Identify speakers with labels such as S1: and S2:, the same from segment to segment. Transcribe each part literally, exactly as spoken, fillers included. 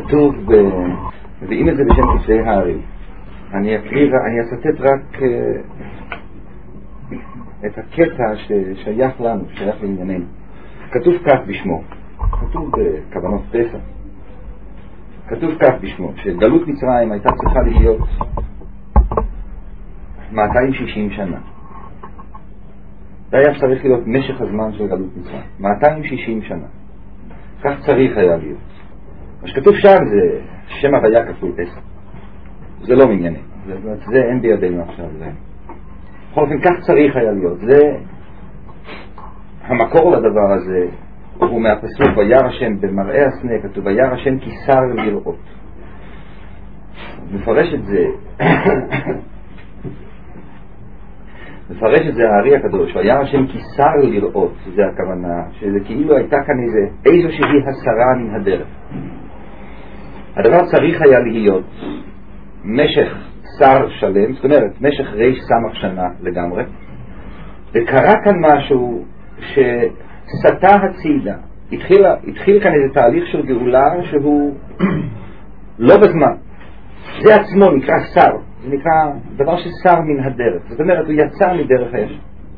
S1: כתוב, מביאים את זה בשם כתבי הארי. אני אקריא, אני אצטט רק את הקטע ששייך לנו, שייך לענייננו. כתוב כך בשמו, כתוב בכוונות פסח, כתוב כך בשמו, שגלות מצרים הייתה צריכה להיות מאתיים ושישים שנה. זה היה צריך להיות משך הזמן של גלות מצרים, מאתיים ושישים שנה. כך צריך היה להיות. מה שכתוב שם זה שם הוויה כפול עשר. זה לא מענייני, זה, זה אין בידינו עכשיו. זה. בכל אופן, כך צריך היה להיות. זה המקור לדבר הזה, הוא מהפסוק וירא השם במראה הסנה, כתוב וירא השם כי שר לראות. מפרש את זה מפרש את זה הארי הקדוש, וירא השם כי שר לראות. זה הכוונה, שזה כאילו הייתה כאן איזה איזושהי הסרה מן הדרך. הדבר צריך היה להיות משך שר שלם, זאת אומרת משך ריש סמך שנה לגמרי, וקרה כאן משהו שסטה הצידה. התחיל, התחיל כאן איזה תהליך של גאולה שהוא לא בזמן. זה עצמו נקרא שר, זה נקרא דבר ששר מן הדרך, זאת אומרת הוא יצא מדרך הישר.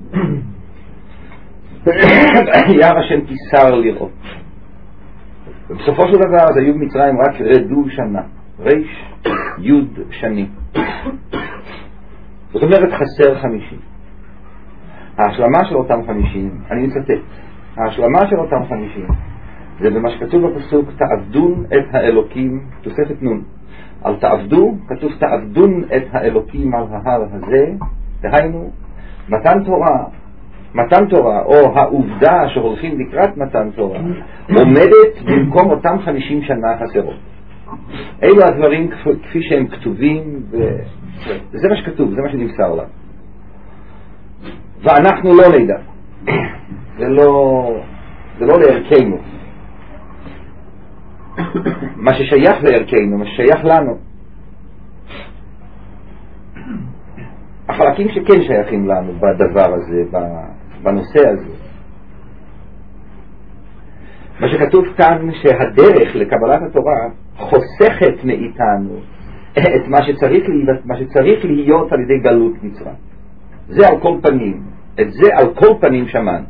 S1: ירא השם כי שר לראות. ובסופו של דבר אז היו במצרים רק רדו שנה, ריש יוד שני, זאת אומרת חסר חמישים. ההשלמה של אותם חמישים, אני מצטט, ההשלמה של אותם חמישים זה במה שכתוב בפסוק תעבדון את האלוקים, תוספת נון, על תעבדו כתוב תעבדון את האלוקים על ההר הזה, דהיינו מתן תורה. מתן תורה או העובדה שהולכים לקראת מתן תורה עומדת במקום אותם חמישים שנה חסרות. אלו הדברים כפי שהם כתובים, וזה מה שכתוב, זה מה שנמסר לה, ואנחנו לא נדע. זה לא זה לא לערכנו. מה ששייך לערכנו, מה ששייך לנו, החלקים שכן שייכים לנו בדבר הזה, בנושא הזה. מה שכתוב כאן שהדרך לקבלת התורה חוסכת מאיתנו את מה שצריך, מה שצריך להיות על ידי גלות מצרים. זה על כל פנים, את זה על כל פנים שמן.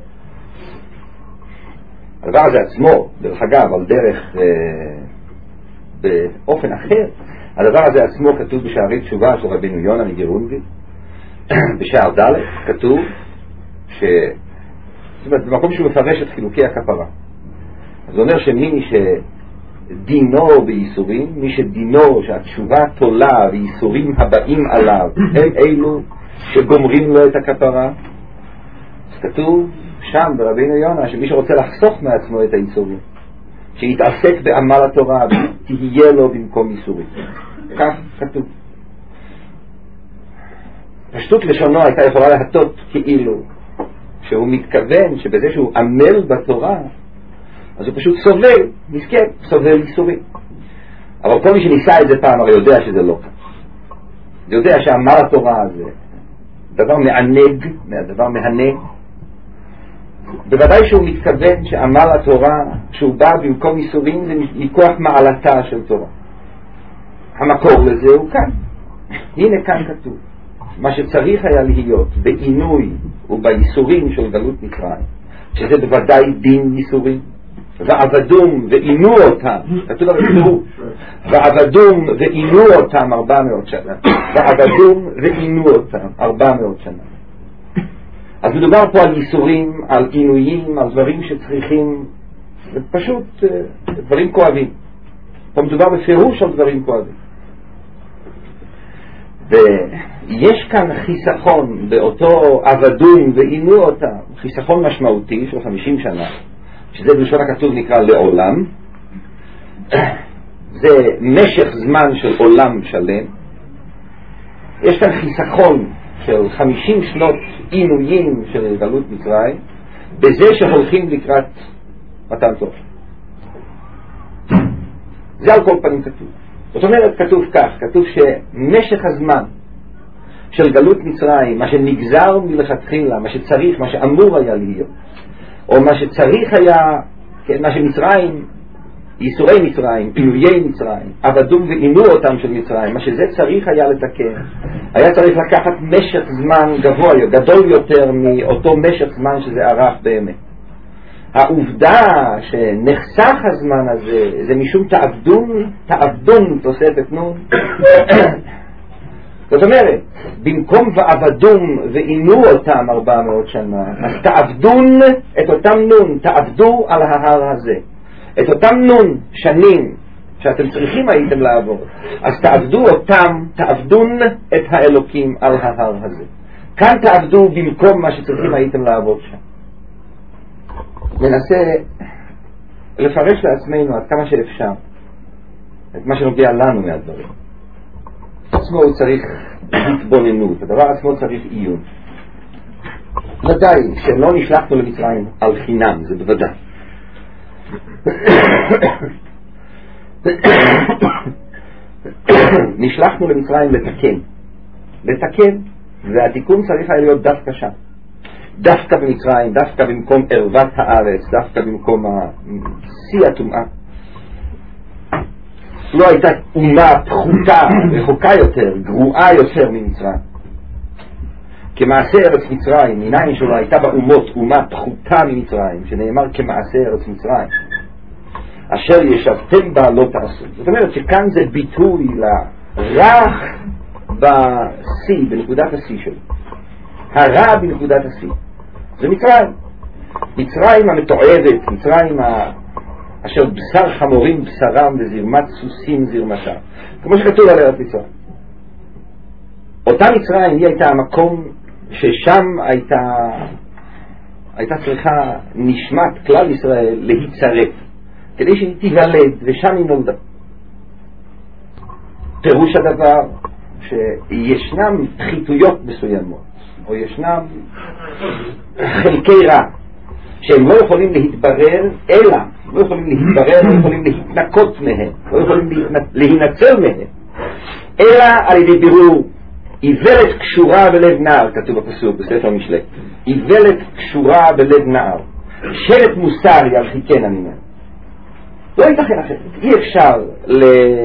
S1: הדבר הזה עצמו, דרך אגב, על דרך אה, באופן אחר, הדבר הזה עצמו כתוב בשערי תשובה של רבינו יונה מגרונביץ' בשער ד' כתוב ש... זאת אומרת, במקום שהוא מפרש את חילוקי הכפרה, אז הוא אומר שמי שדינו בייסורים, מי שדינו שהתשובה תולה וייסורים הבאים עליו הם אלו שגומרים לו את הכפרה. אז כתוב שם ברבינו יונה שמי שרוצה לחסוך מעצמו את הייסורים, שיתעסק בעמל התורה ותהיה לו במקום ייסורים. כך כתוב. פשטות לשונו הייתה יכולה להטות כאילו שהוא מתכוון שבזה שהוא עמל בתורה אז הוא פשוט סובל, מסכן, סובל ייסורים. אבל כל מי שניסה את זה פעם הרי יודע שזה לא כך. הוא יודע שעמל התורה הזה דבר מענג, דבר מהנה. בוודאי שהוא מתכוון שעמל התורה שהוא בא במקום ייסורים זה מכוח מעלתה של תורה. המקור לזה הוא כאן. הנה כאן כתוב מה שצריך היה להיות בעינוי ובייסורים של גלות מצרים, שזה בוודאי דין ייסורים, ועבדום ועינו אותם, כתוב הרי ועבדום ועינו אותם ארבע מאות שנה, ועבדום ועינו אותם ארבע מאות שנה. אז מדובר פה על ייסורים, על עינויים, על דברים שצריכים, פשוט דברים כואבים. פה מדובר בפירוש על דברים כואבים. ויש כאן חיסכון באותו עבדום ועינו אותם, חיסכון משמעותי של חמישים שנה, שזה בלשון הכתוב נקרא לעולם. זה משך זמן של עולם שלם. יש כאן חיסכון של חמישים שנות עינויים של גלות מצרים בזה שהולכים לקראת מתן תורה. זה על כל פנים כתוב. זאת אומרת כתוב כך, כתוב שמשך הזמן של גלות מצרים, מה שנגזר מלכתחילה, מה שצריך, מה שאמור היה להיות, או מה שצריך היה, כן, מה שמצרים ייסורי מצרים, עינויי מצרים, עבדו ועינו אותם של מצרים, מה שזה צריך היה לתקן. היה צריך לקחת משך זמן גבוה, גדול יותר מאותו משך זמן שזה ערך באמת. העובדה שנחסך הזמן הזה זה משום תעבדון, תעבדון תוספת נון. זאת אומרת, במקום ועבדום ועינו אותם ארבע מאות שנה, אז תעבדון את אותם נון, תעבדו על ההר הזה. את אותם נון שנים שאתם צריכים הייתם לעבור, אז תעבדו אותם, תעבדון את האלוקים על ההר הזה. כאן תעבדו במקום מה שצריכים הייתם לעבור שם. ננסה לפרש לעצמנו עד כמה שאפשר את מה שנוגע לנו מהדברים. עצמו הוא צריך התבוננות, הדבר עצמו צריך עיון. ודאי שלא נשלחנו למצרים על חינם, זה בוודאי. נשלחנו למצרים לתקן, לתקן, והתיקון צריך היה להיות דווקא שם, דווקא במצרים, דווקא במקום ערוות הארץ, דווקא במקום שיא הטומאה. לא הייתה אומה פחותה, רחוקה יותר, גרועה יותר ממצרים. כמעשה ארץ מצרים, מניין שלו הייתה באומות אומה פחותה ממצרים, שנאמר כמעשה ארץ מצרים, אשר ישבתם בה לא תעשו. זאת אומרת שכאן זה ביטוי לרע בשיא, בנקודת השיא שלו. הרע בנקודת השיא זה מצרים. מצרים המתועבת, מצרים ה... אשר בשר חמורים בשרם וזרמת סוסים זרמתה, כמו שכתוב על ארץ מצרים. אותה מצרים היא הייתה המקום ששם הייתה הייתה צריכה נשמת כלל ישראל להיצרף כדי שהיא תיוולד, ושם היא נולדה. פירוש הדבר שישנם חיתויות מסוימות, או ישנם חלקי רע שהם לא יכולים להתברר, אלא לא יכולים להתברר, לא יכולים להתנקות מהם, לא יכולים להינצל מהם, אלא על ידי בירור. איוולת קשורה בלב נער, כתוב בפסוק בספר משלי, איוולת קשורה בלב נער, שלט מוסר ירחיקנה ממנו. לא ייתכן אחרת. אי אפשר ל...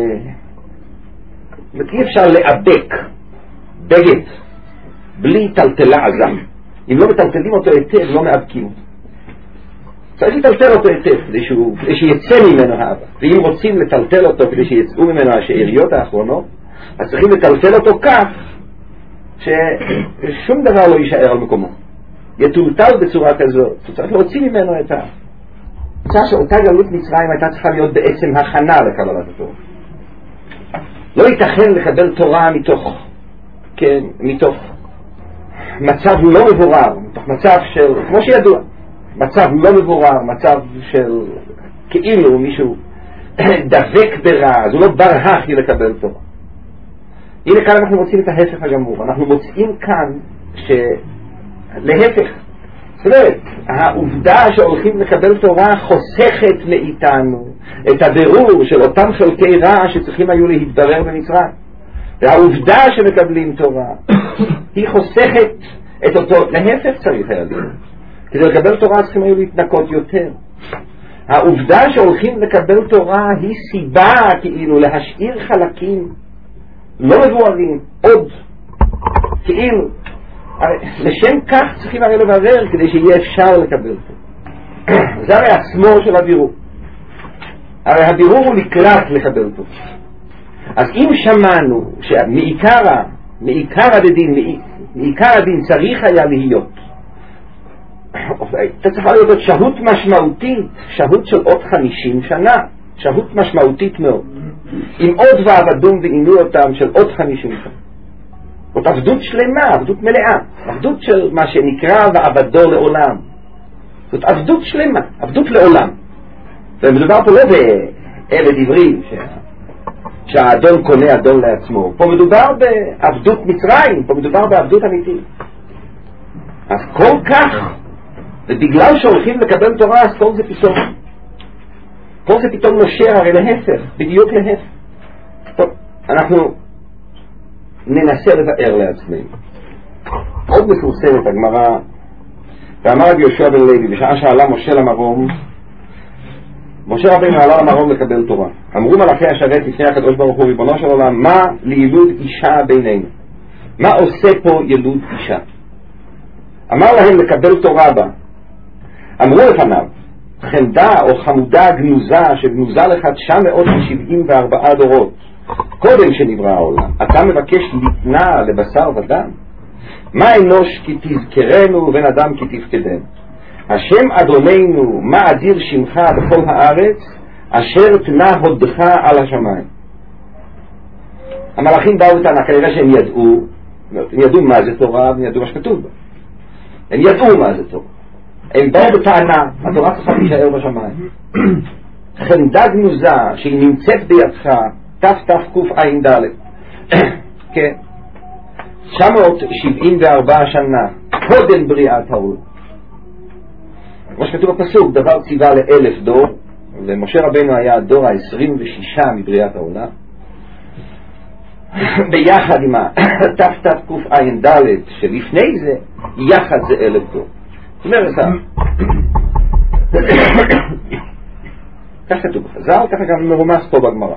S1: אי אפשר לאבק בגד בלי טלטלה עזה. אם לא מטלטלים אותו היטב, לא מאבקים אותו. צריך לטלטל אותו היטב כדי, שהוא... כדי שיצא ממנו האבק. ואם רוצים לטלטל אותו כדי שיצאו ממנו השאריות האחרונות, אז צריכים לטלטל אותו כך ששום דבר לא יישאר על מקומו, יטולטל בצורה כזאת. צריך להוציא ממנו את ה... מצא שאותה גלות מצרים הייתה צריכה להיות בעצם הכנה לקבלת התורה. לא ייתכן לקבל תורה מתוך, כן, מתוך מצב לא מבורר, מתוך מצב של, כמו שידוע, מצב לא מבורר, מצב של כאילו מישהו דבק ברע, אז הוא לא ברח לקבל תורה. הנה כאן אנחנו מוצאים את ההפך הגמור. אנחנו מוצאים כאן שלהפך, זאת אומרת, העובדה שהולכים לקבל תורה חוסכת מאיתנו את הבירור של אותם חלקי רע שצריכים היו להתברר במצרים. והעובדה שמקבלים תורה היא חוסכת את אותו, להפך צריך היה להיות. כדי לקבל תורה צריכים היו להתנקות יותר. העובדה שהולכים לקבל תורה היא סיבה כאילו להשאיר חלקים לא מבוארים עוד, כאילו לשם כך צריכים הרי לברר כדי שיהיה אפשר לקבל אותו. זה הרי עצמו של הבירור. הרי הבירור הוא לקראת לקבל אותו. אז אם שמענו שמעיקר מעיקר הדין מעיקר הדין צריך היה להיות, אתה צריך להיות שהות משמעותית, שהות של עוד חמישים שנה, שהות משמעותית מאוד, עם עוד ועבדום ועינו אותם של עוד חמישים שנה. זאת עבדות שלמה, עבדות מלאה, עבדות של מה שנקרא ועבדו לעולם. זאת עבדות שלמה, עבדות לעולם. ומדובר פה לא בעבד עברי ש... שהאדון קונה אדון לעצמו. פה מדובר בעבדות מצרים, פה מדובר בעבדות אמיתית. אז כל כך, ובגלל שהולכים לקבל תורה, אז כל זה פתאום. כל זה פתאום נושר, הרי להפך, בדיוק להפך. טוב, אנחנו ננסה לבאר לעצמנו. עוד מפורסמת הגמרא, ואמר רבי יהושע בן לוי, בשעה שעלה משה למרום, משה רבינו עלה למרום לקבל תורה. אמרו מלאכי השרת לפני הקדוש ברוך הוא, ריבונו של עולם, מה לילוד אישה בינינו? מה עושה פה ילוד אישה? אמר להם לקבל תורה בה. אמרו לפניו, חמדה או חמודה גנוזה שגנוזה לך תשע מאות ושבעים וארבעה דורות קודם שנברא העולם, אתה מבקש לתנה לבשר ודם? מה אנוש כי תזכרנו ובן אדם כי תפקדנו? השם אדוננו מה אדיר שמך בכל הארץ, אשר תנה הודך על השמיים. המלאכים באו איתנה, כנראה שהם ידעו, הם ידעו מה זה תורה והם ידעו מה שכתוב בה, הם ידעו מה זה תורה, הם באו בטענה, התורה צריכה להישאר בשמיים. חמדה גנוזה שהיא נמצאת בידך, תתקע"ד, כן, תשע מאות שבעים וארבע שנה קודם בריאת העולם. כמו שכתוב בפסוק, דבר ציווה לאלף דור, ומשה רבינו היה הדור ה-עשרים ושש מבריאת העולם, ביחד עם התתקע"ד שלפני זה, יחד זה אלף דור. זאת אומרת, כך כתוב בחז"ל, ככה גם מרומז פה בגמרא.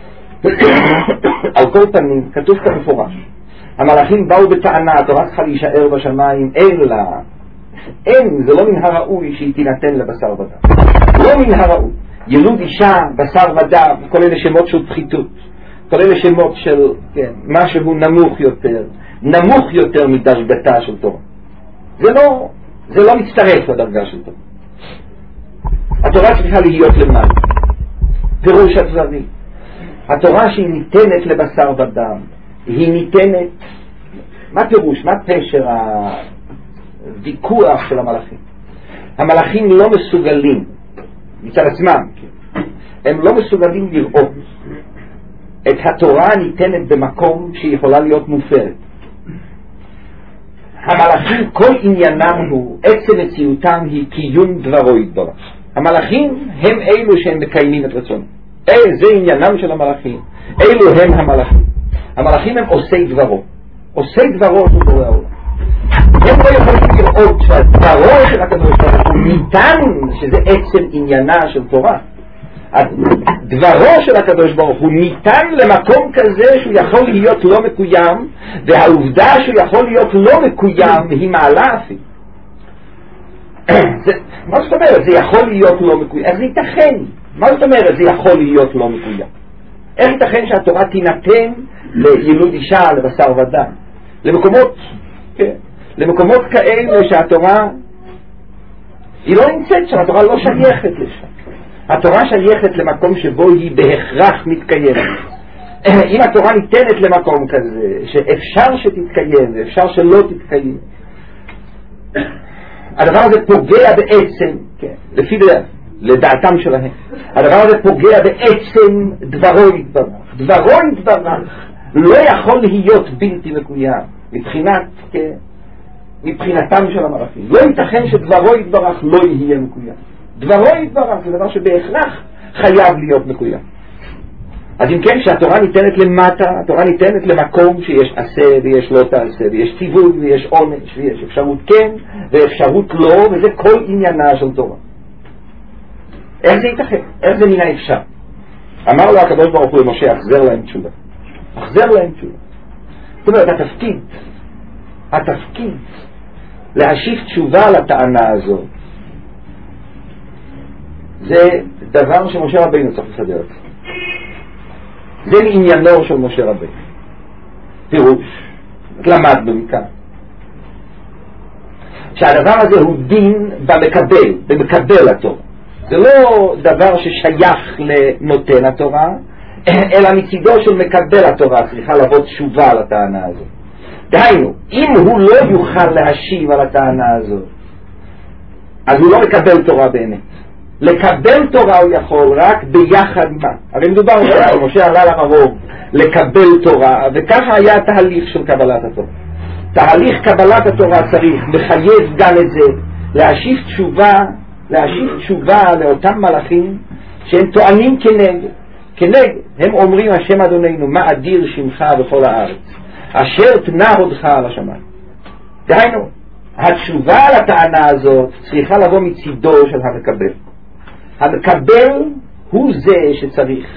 S1: על כל פנים, כתוב כאן מפורש, המלאכים באו בטענה, התורה צריכה להישאר בשמיים, אלא אין, זה לא מן הראוי שהיא תינתן לבשר ודם. לא מן הראוי. ילוד אישה, בשר ודם, כל אלה שמות של פחיתות, כל אלה שמות של, כן, משהו נמוך יותר, נמוך יותר מדרגתה של תורה. זה לא, זה לא מצטרף לדרגה של תורה. התורה צריכה להיות למעלה. פירוש הדברים. התורה שהיא ניתנת לבשר ודם, היא ניתנת, מה פירוש, מה פשר הוויכוח של המלאכים? המלאכים לא מסוגלים, מצד עצמם, הם לא מסוגלים לראות את התורה ניתנת במקום שהיא יכולה להיות מופרת. המלאכים כל עניינם הוא, עצם מציאותם היא קיום דברו יתברך. המלאכים הם אלו שהם מקיימים את רצון. זה עניינם של המלאכים, אלו הם המלאכים. המלאכים הם עושי דברו, עושי דברו של בורא העולם. הם לא יכולים לראות שהדברו של הקדוש ברוך הוא ניתן, שזה עצם עניינה של תורה. הדברו של הקדוש ברוך הוא ניתן למקום כזה שהוא יכול להיות לא מקוים, והעובדה שהוא יכול להיות לא מקוים היא מעלה אפילו. מה זאת אומרת? זה יכול להיות לא מקוים. אז זה ייתכן. מה זאת אומרת? זה יכול להיות לא מקוים. איך ייתכן שהתורה תינתן לילוד אישה, לבשר ודם? למקומות, כן, למקומות כאלה שהתורה היא לא נמצאת שם, התורה לא שייכת לשם. התורה שייכת למקום שבו היא בהכרח מתקיימת. אם התורה ניתנת למקום כזה שאפשר שתתקיים ואפשר שלא תתקיים, הדבר הזה פוגע בעצם, כן, לפי לדעתם שלהם, הדבר הזה פוגע בעצם דברו יתברך. דברו יתברך לא יכול להיות בלתי מקוים מבחינת, כן, מבחינתם של המלאכים. לא ייתכן שדברו יתברך לא יהיה מקוים. דברו יתברך זה דבר שבהכרח חייב להיות מקוים. אז אם כן, שהתורה ניתנת למטה, התורה ניתנת למקום שיש עשה ויש לא תעשה, ויש ציווי ויש עונש, ויש אפשרות כן ואפשרות לא, וזה כל עניינה של תורה. איך זה ייתכן? איך זה מן האפשר? אמר לו הקדוש ברוך הוא למשה, אחזר להם תשובה. אחזר להם תשובה. זאת אומרת, התפקיד, התפקיד להשיב תשובה לטענה הזאת, זה דבר שמשה רבינו צריך לסדר את זה. זה לעניינו של משה רבינו. פירוש, למדנו מכאן, שהדבר הזה הוא דין במקבל, במקבל התורה. זה לא דבר ששייך לנותן התורה, אלא מצידו של מקבל התורה צריכה לבוא תשובה על הטענה הזאת. דהיינו, אם הוא לא יוכל להשיב על הטענה הזאת, אז הוא לא מקבל תורה באמת. לקבל תורה הוא יכול רק ביחד מה. הרי מדובר על משה עלה למרום לקבל תורה, וככה היה תהליך של קבלת התורה. תהליך קבלת התורה צריך, מחייב גם את זה, להשיב תשובה, להשיב תשובה לאותם מלאכים שהם טוענים כנגד. כנגד, הם אומרים השם אדוננו, מה אדיר שמך בכל הארץ, אשר תנה הודך על השמיים. דהיינו, התשובה על הטענה הזאת צריכה לבוא מצידו של המקבל. המקבל הוא זה שצריך.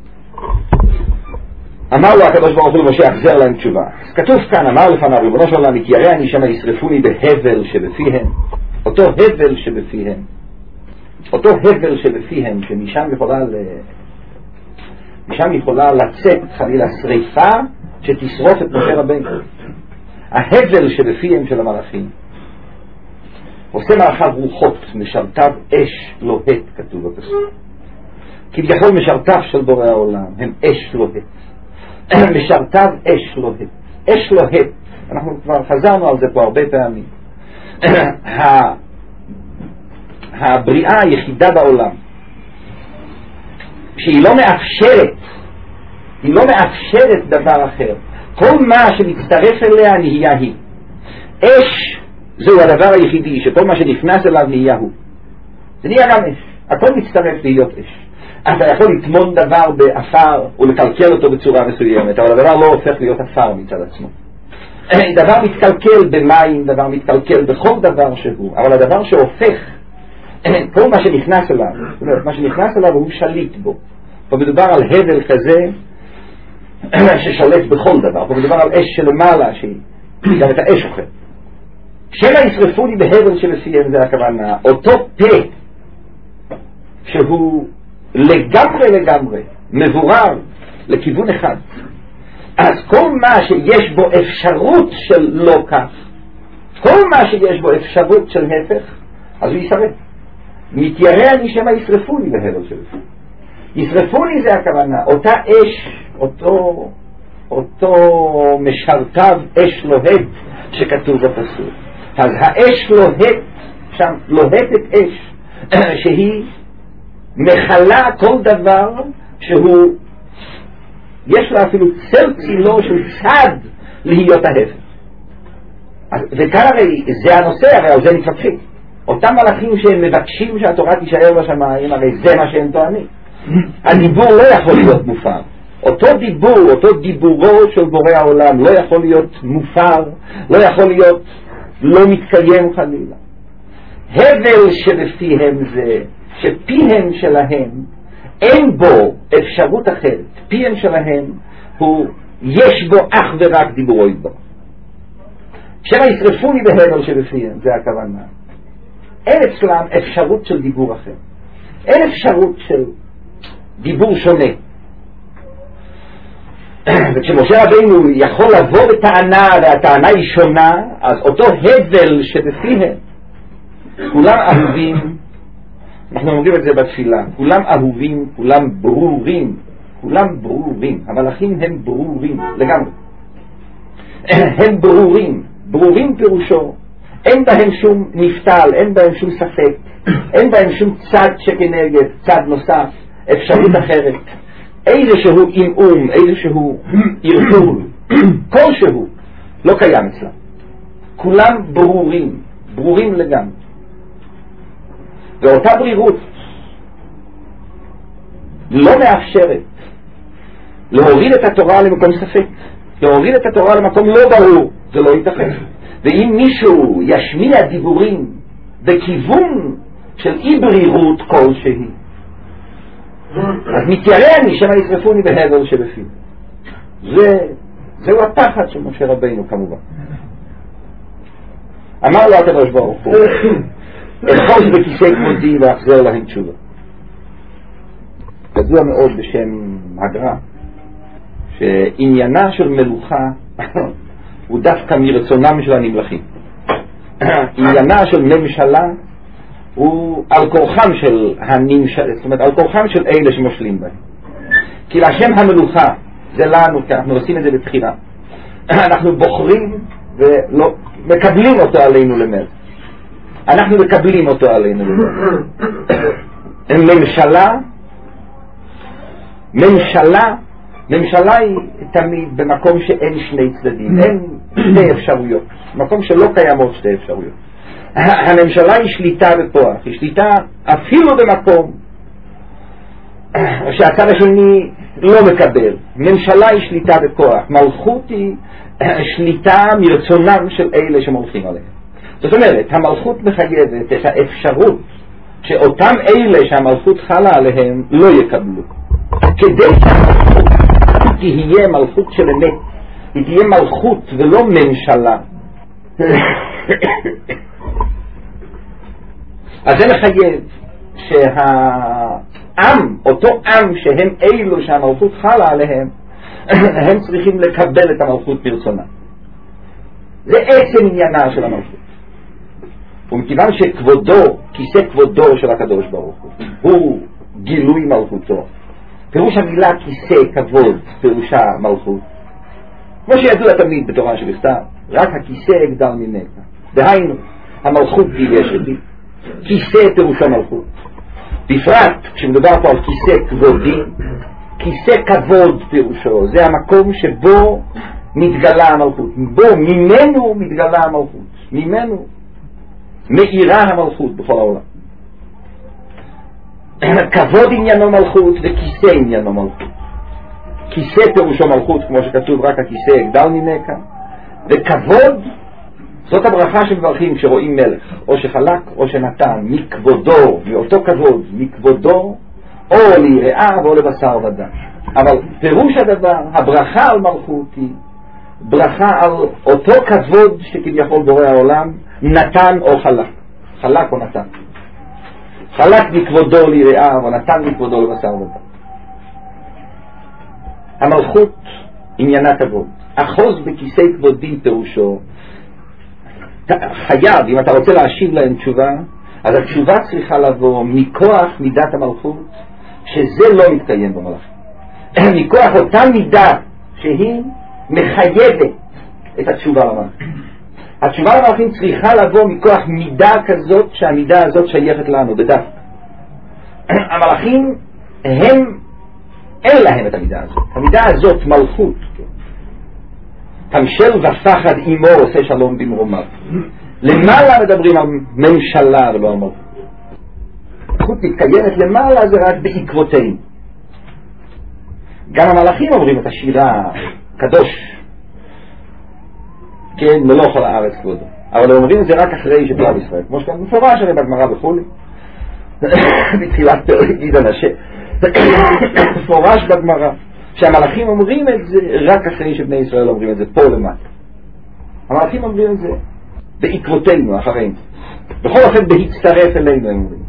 S1: אמר לו הקדוש ברוך הוא למשה, החזר להם תשובה. אז כתוב כאן, אמר לפניו, ריבונו של עולם, יתיירא אני שמה ישרפוני בהבל שבפיהם. אותו הבל שבפיהם, אותו הבל שבפיהם, שמשם יכולה ל... משם יכולה לצאת חלילה שריפה שתשרוף את משה רבינו. ההבל שבפיהם של המלאכים עושה מערכיו רוחות, משרתיו אש לוהט, כתוב בפסוק. כביכול משרתיו של בורא העולם הם אש לוהט. משרתיו אש לוהט. אש לוהט, אנחנו כבר חזרנו על זה פה הרבה פעמים. הבריאה היחידה בעולם שהיא לא מאפשרת, היא לא מאפשרת דבר אחר. כל מה שמצטרף אליה נהיה היא. אש זהו הדבר היחידי שכל מה שנכנס אליו נהיה הוא. זה נהיה גם אש. הכל מצטרף להיות אש. אתה יכול לטמון דבר באפר ולקלקל אותו בצורה מסוימת, אבל הדבר לא הופך להיות אפר מצד עצמו. דבר מתקלקל במים, דבר מתקלקל בכל דבר שהוא, אבל הדבר שהופך, כל מה שנכנס אליו, זאת אומרת, מה שנכנס אליו הוא שליט בו. פה מדובר על הבל כזה ששולט בכל דבר. פה מדובר על אש שלמעלה שהיא גם את האש אוכל. שמא ישרפוני בהבל שבפיהם, זה הכוונה אותו פה שהוא לגמרי לגמרי מבורר לכיוון אחד. אז כל מה שיש בו אפשרות של לא כך, כל מה שיש בו אפשרות של הפך, אז הוא ישרף. מתיירא אני שמא ישרפוני בהבל שבפיהם. ישרפוני זה הכוונה, אותה אש, אותו, אותו משרתיו אש לוהט שכתוב בפסוק. אז האש לוהט, שם לוהטת אש, שהיא מחלה כל דבר שהוא, יש לה אפילו צל צילו של צד להיות ההפך. וכאן הרי זה הנושא, הרי על זה מתווכחים. אותם מלאכים שהם מבקשים שהתורה תישאר בשמיים, הרי זה מה שהם טוענים. הדיבור לא יכול להיות מופר. אותו דיבור, אותו דיבורו של בורא העולם לא יכול להיות מופר, לא יכול להיות לא מתקיים חלילה. הבל שבפיהם זה שפיהם שלהם אין בו אפשרות אחרת. פיהם שלהם הוא יש בו אך ורק דיבורו ידבר. שמא ישרפוני בהבל שבפיהם, זה הכוונה. אין אצלם אפשרות של דיבור אחר. אין אפשרות של דיבור שונה. וכשמשה רבינו יכול לבוא בטענה והטענה היא שונה, אז אותו הבל שבפיהם כולם אהובים, אנחנו אומרים את זה בתפילה, כולם אהובים, כולם ברורים, כולם ברורים, המלאכים הם ברורים לגמרי, הם ברורים, ברורים פירושו אין בהם שום נפתל, אין בהם שום ספק, אין בהם שום צד שכנגד, צד נוסף, אפשרות אחרת, איזשהו אימום, איזשהו ערפול, כלשהו, לא קיים אצלם. כולם ברורים, ברורים לגמרי. ואותה ברירות לא מאפשרת להוריד את התורה למקום ספק, להוריד את התורה למקום לא ברור, זה לא ייתכן. ואם מישהו ישמיע דיבורים בכיוון של אי ברירות כלשהי, אז מתיירא אני שמא ישרפוני בהבל שבפיו. זה, זהו הפחד של משה רבינו כמובן. אמר לו הקדוש ברוך הוא, אחוז בכיסא כבודי ואחזר להם תשובה. ידוע מאוד בשם הגר"א שעניינה של מלוכה הוא דווקא מרצונם של הנמלכים. עניינה של ממשלה הוא על כורחם של הנמשל, זאת אומרת על כורחם של אלה שמושלים בהם. כי לשם המלוכה זה לנו, כי אנחנו עושים את זה בבחירה. אנחנו בוחרים ולא מקבלים אותו עלינו למד. אנחנו מקבלים אותו עלינו למד. ממשלה, ממשלה, ממשלה היא תמיד במקום שאין שני צדדים, אין שתי אפשרויות, מקום שלא קיימות שתי אפשרויות. הממשלה היא שליטה בכוח, היא שליטה אפילו במקום שהצד השני לא מקבל. ממשלה היא שליטה בכוח, מלכות היא שליטה מרצונם של אלה שמולכים עליהם. זאת אומרת, המלכות מחייבת את האפשרות שאותם אלה שהמלכות חלה עליהם לא יקבלו. כדי שהמלכות תהיה מלכות של אמת, היא תהיה מלכות ולא ממשלה. אז זה מחייב שהעם, אותו עם שהם אלו שהמלכות חלה עליהם, הם צריכים לקבל את המלכות ברצונה. זה עצם עניינה של המלכות. ומכיוון שכבודו, כיסא כבודו של הקדוש ברוך הוא, הוא גילוי מלכותו. פירוש המילה כיסא, כבוד, פירושה מלכות. כמו שידוע תמיד בתורה שבכתב, רק הכיסא יגדל ממך. דהיינו, המלכות תהיה שלי. כיסא פירושו מלכות. בפרט, כשמדובר פה על כיסא כבודי, כיסא כבוד פירושו. זה המקום שבו מתגלה המלכות. בו, ממנו מתגלה המלכות. ממנו מאירה המלכות בכל העולם. כבוד עניינו מלכות וכיסא עניינו מלכות. כיסא פירושו מלכות, כמו שכתוב, רק הכיסא יגדל ממך. וכבוד, זאת הברכה שמברכים כשרואים מלך, או שחלק או שנתן, מכבודו, מאותו כבוד, מכבודו, או ליראה או לבשר ודם. אבל פירוש הדבר, הברכה על מלכות היא ברכה על אותו כבוד שכביכול בורא העולם נתן או חלק. חלק או נתן. חלק מכבודו ליראה או נתן מכבודו לבשר ודם. המלכות עניינה כבוד. אחוז בכיסא כבודי פירושו חייב, אם אתה רוצה להשיב להם תשובה, אז התשובה צריכה לבוא מכוח מידת המלכות, שזה לא מתקיים במלאכים. מכוח אותה מידה שהיא מחייבת את התשובה למלאכים. התשובה למלאכים צריכה לבוא מכוח מידה כזאת, שהמידה הזאת שייכת לנו בדף. המלאכים הם, אין להם את המידה הזאת. המידה הזאת מלכות. תמשל ופחד אימו עושה שלום במרומיו. למעלה מדברים על ממשלה ולא על מלכות. מלכות מתקיימת למעלה, זה רק בעקבותינו. גם המלאכים אומרים את השירה קדוש, כן, מלוך על הארץ כבודו, אבל הם אומרים את זה רק אחרי שבלב ישראל, כמו שכאן מפורש הרי בגמרא וכולי, בתחילת פרק גיד אנשי, מפורש בגמרא שהמלאכים אומרים את זה רק אחרי שבני ישראל אומרים את זה פה למטה. המלאכים אומרים את זה בעקבותינו, אחרינו, בכל אופן בהצטרף אלינו הם אומרים.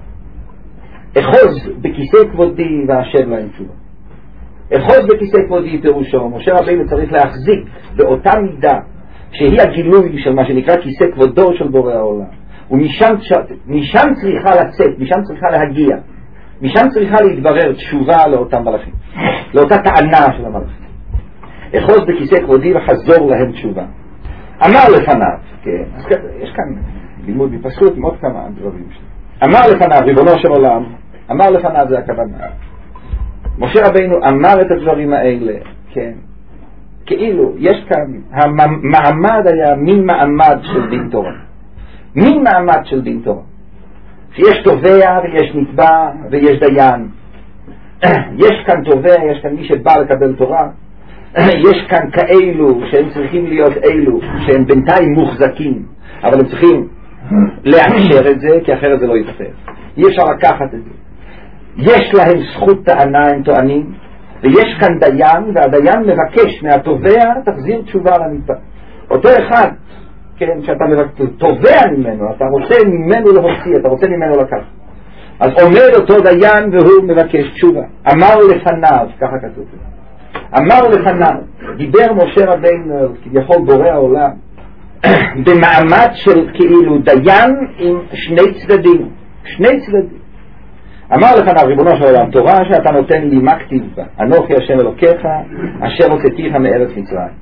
S1: אחוז בכיסא כבודי והשב להם תשובה. אחוז בכיסא כבודי פירושו, משה רבינו צריך להחזיק באותה מידה שהיא הגילוי של מה שנקרא כיסא כבודו של בורא העולם, ומשם משם צריכה לצאת, משם צריכה להגיע, משם צריכה להתברר תשובה לאותם מלאכים, לאותה טענה של המלאכים. אחוז בכיסא כבודי וחזור להם תשובה. אמר לפניו, כן, אז יש כאן לימוד מפסוק עם עוד כמה דברים שלי. אמר לפניו, ריבונו של עולם, אמר לפניו זה הכוונה. משה רבינו אמר את הדברים האלה, כן, כאילו יש כאן, המעמד היה מין מעמד של דין תורה. מין מעמד של דין תורה. שיש תובע ויש נתבע ויש דיין. יש כאן תובע, יש כאן מי שבא לקבל תורה. יש כאן כאלו שהם צריכים להיות אלו שהם בינתיים מוחזקים, אבל הם צריכים לאשר את זה, כי אחרת זה לא יתפר. אי אפשר לקחת את זה. יש להם זכות טענה, הם טוענים, ויש כאן דיין, והדיין מבקש מהתובע תחזיר תשובה לנתבע. אותו אחד, כן, שאתה תובע ממנו, אתה רוצה ממנו להוציא, אתה רוצה ממנו לקחת. אז עומד אותו דיין והוא מבקש תשובה. אמר לפניו, ככה כתוב. אמר לפניו, דיבר משה רבינו כביכול בורא העולם במעמד של כאילו דיין עם שני צדדים, שני צדדים. אמר לפניו, ריבונו של עולם, תורה שאתה נותן לי מה כתיב בה? אנוכי השם אלוקיך אשר הוצאתיך מארץ מצרים.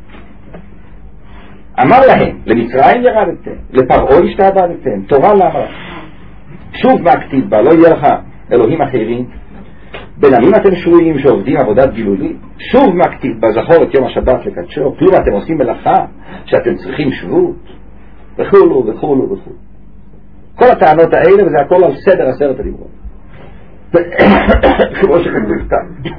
S1: אמר להם, למצרים ירדתם, לפרעה השתעבדתם, תורה למה? שוב מה כתיב בה? לא יהיה לך אלוהים אחרים. בינמים אתם שבויים שעובדים עבודת גילולי, שוב מה כתיב בה? זכור את יום השבת לקדשו, כלום אתם עושים מלאכה שאתם צריכים שבות, וכולו וכולו וכולו. כל הטענות האלה, וזה הכל על סדר עשרת הדיברות. כמו שכתוב כאן.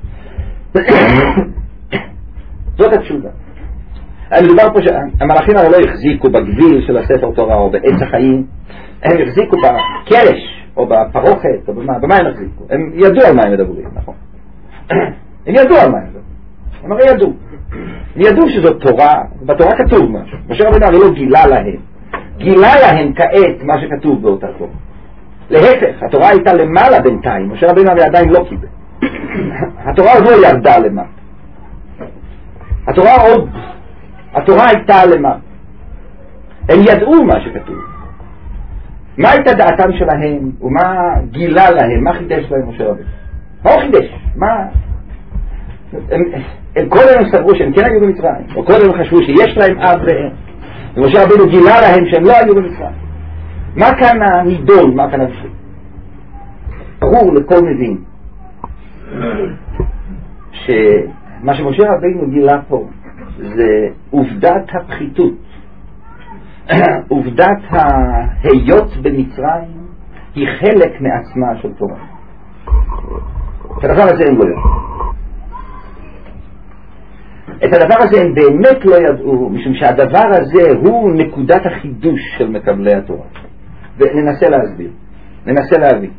S1: זאת התשובה. מדובר פה שהמלאכים הרי לא החזיקו בגביל של הספר תורה או בעץ החיים, הם החזיקו בקרש, או בפרוכת, או במה, במה הם החליטו? הם ידעו על מה הם מדברים, נכון? הם ידעו על מה הם מדברים. הם הרי ידעו. הם ידעו שזאת תורה, בתורה כתוב משהו. משה רבנו הרי לא גילה להם. גילה להם כעת מה שכתוב באותה תורה. להפך, התורה הייתה למעלה בינתיים, משה רבנו הרי עדיין לא קיבל. התורה עוד לא ירדה למעלה. התורה עוד, התורה הייתה למעלה. הם ידעו מה שכתוב. מה הייתה דעתם שלהם, ומה גילה להם, מה חידש להם משה רבנו? מה הוא חידש? מה? הם, הם קודם הם סברו שהם כן היו במצרים, או קודם הם חשבו שיש להם אב ואם, ומשה רבנו גילה להם שהם לא היו במצרים. מה כאן הנידון, מה כאן השם? ברור לכל מבין שמה שמשה רבנו גילה פה זה עובדת הפחיתות, עובדת ההיות במצרים היא חלק מעצמה של תורה. את הדבר הזה הם לא ידעו. את הדבר הזה הם באמת לא ידעו, משום שהדבר הזה הוא נקודת החידוש של מקבלי התורה. וננסה להסביר, ננסה להבין.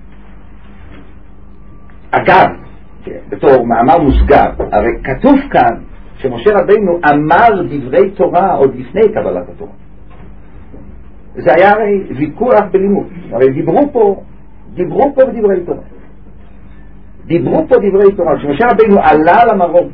S1: אגב, בתור מאמר מוסגר, הרי כתוב כאן שמשה רבנו אמר דברי תורה עוד לפני קבלת התורה. זה היה הרי ויכוח בלימוד, הרי דיברו פה, דיברו פה בדברי תורה. דיברו פה דברי תורה, כשמשה רבנו עלה למרום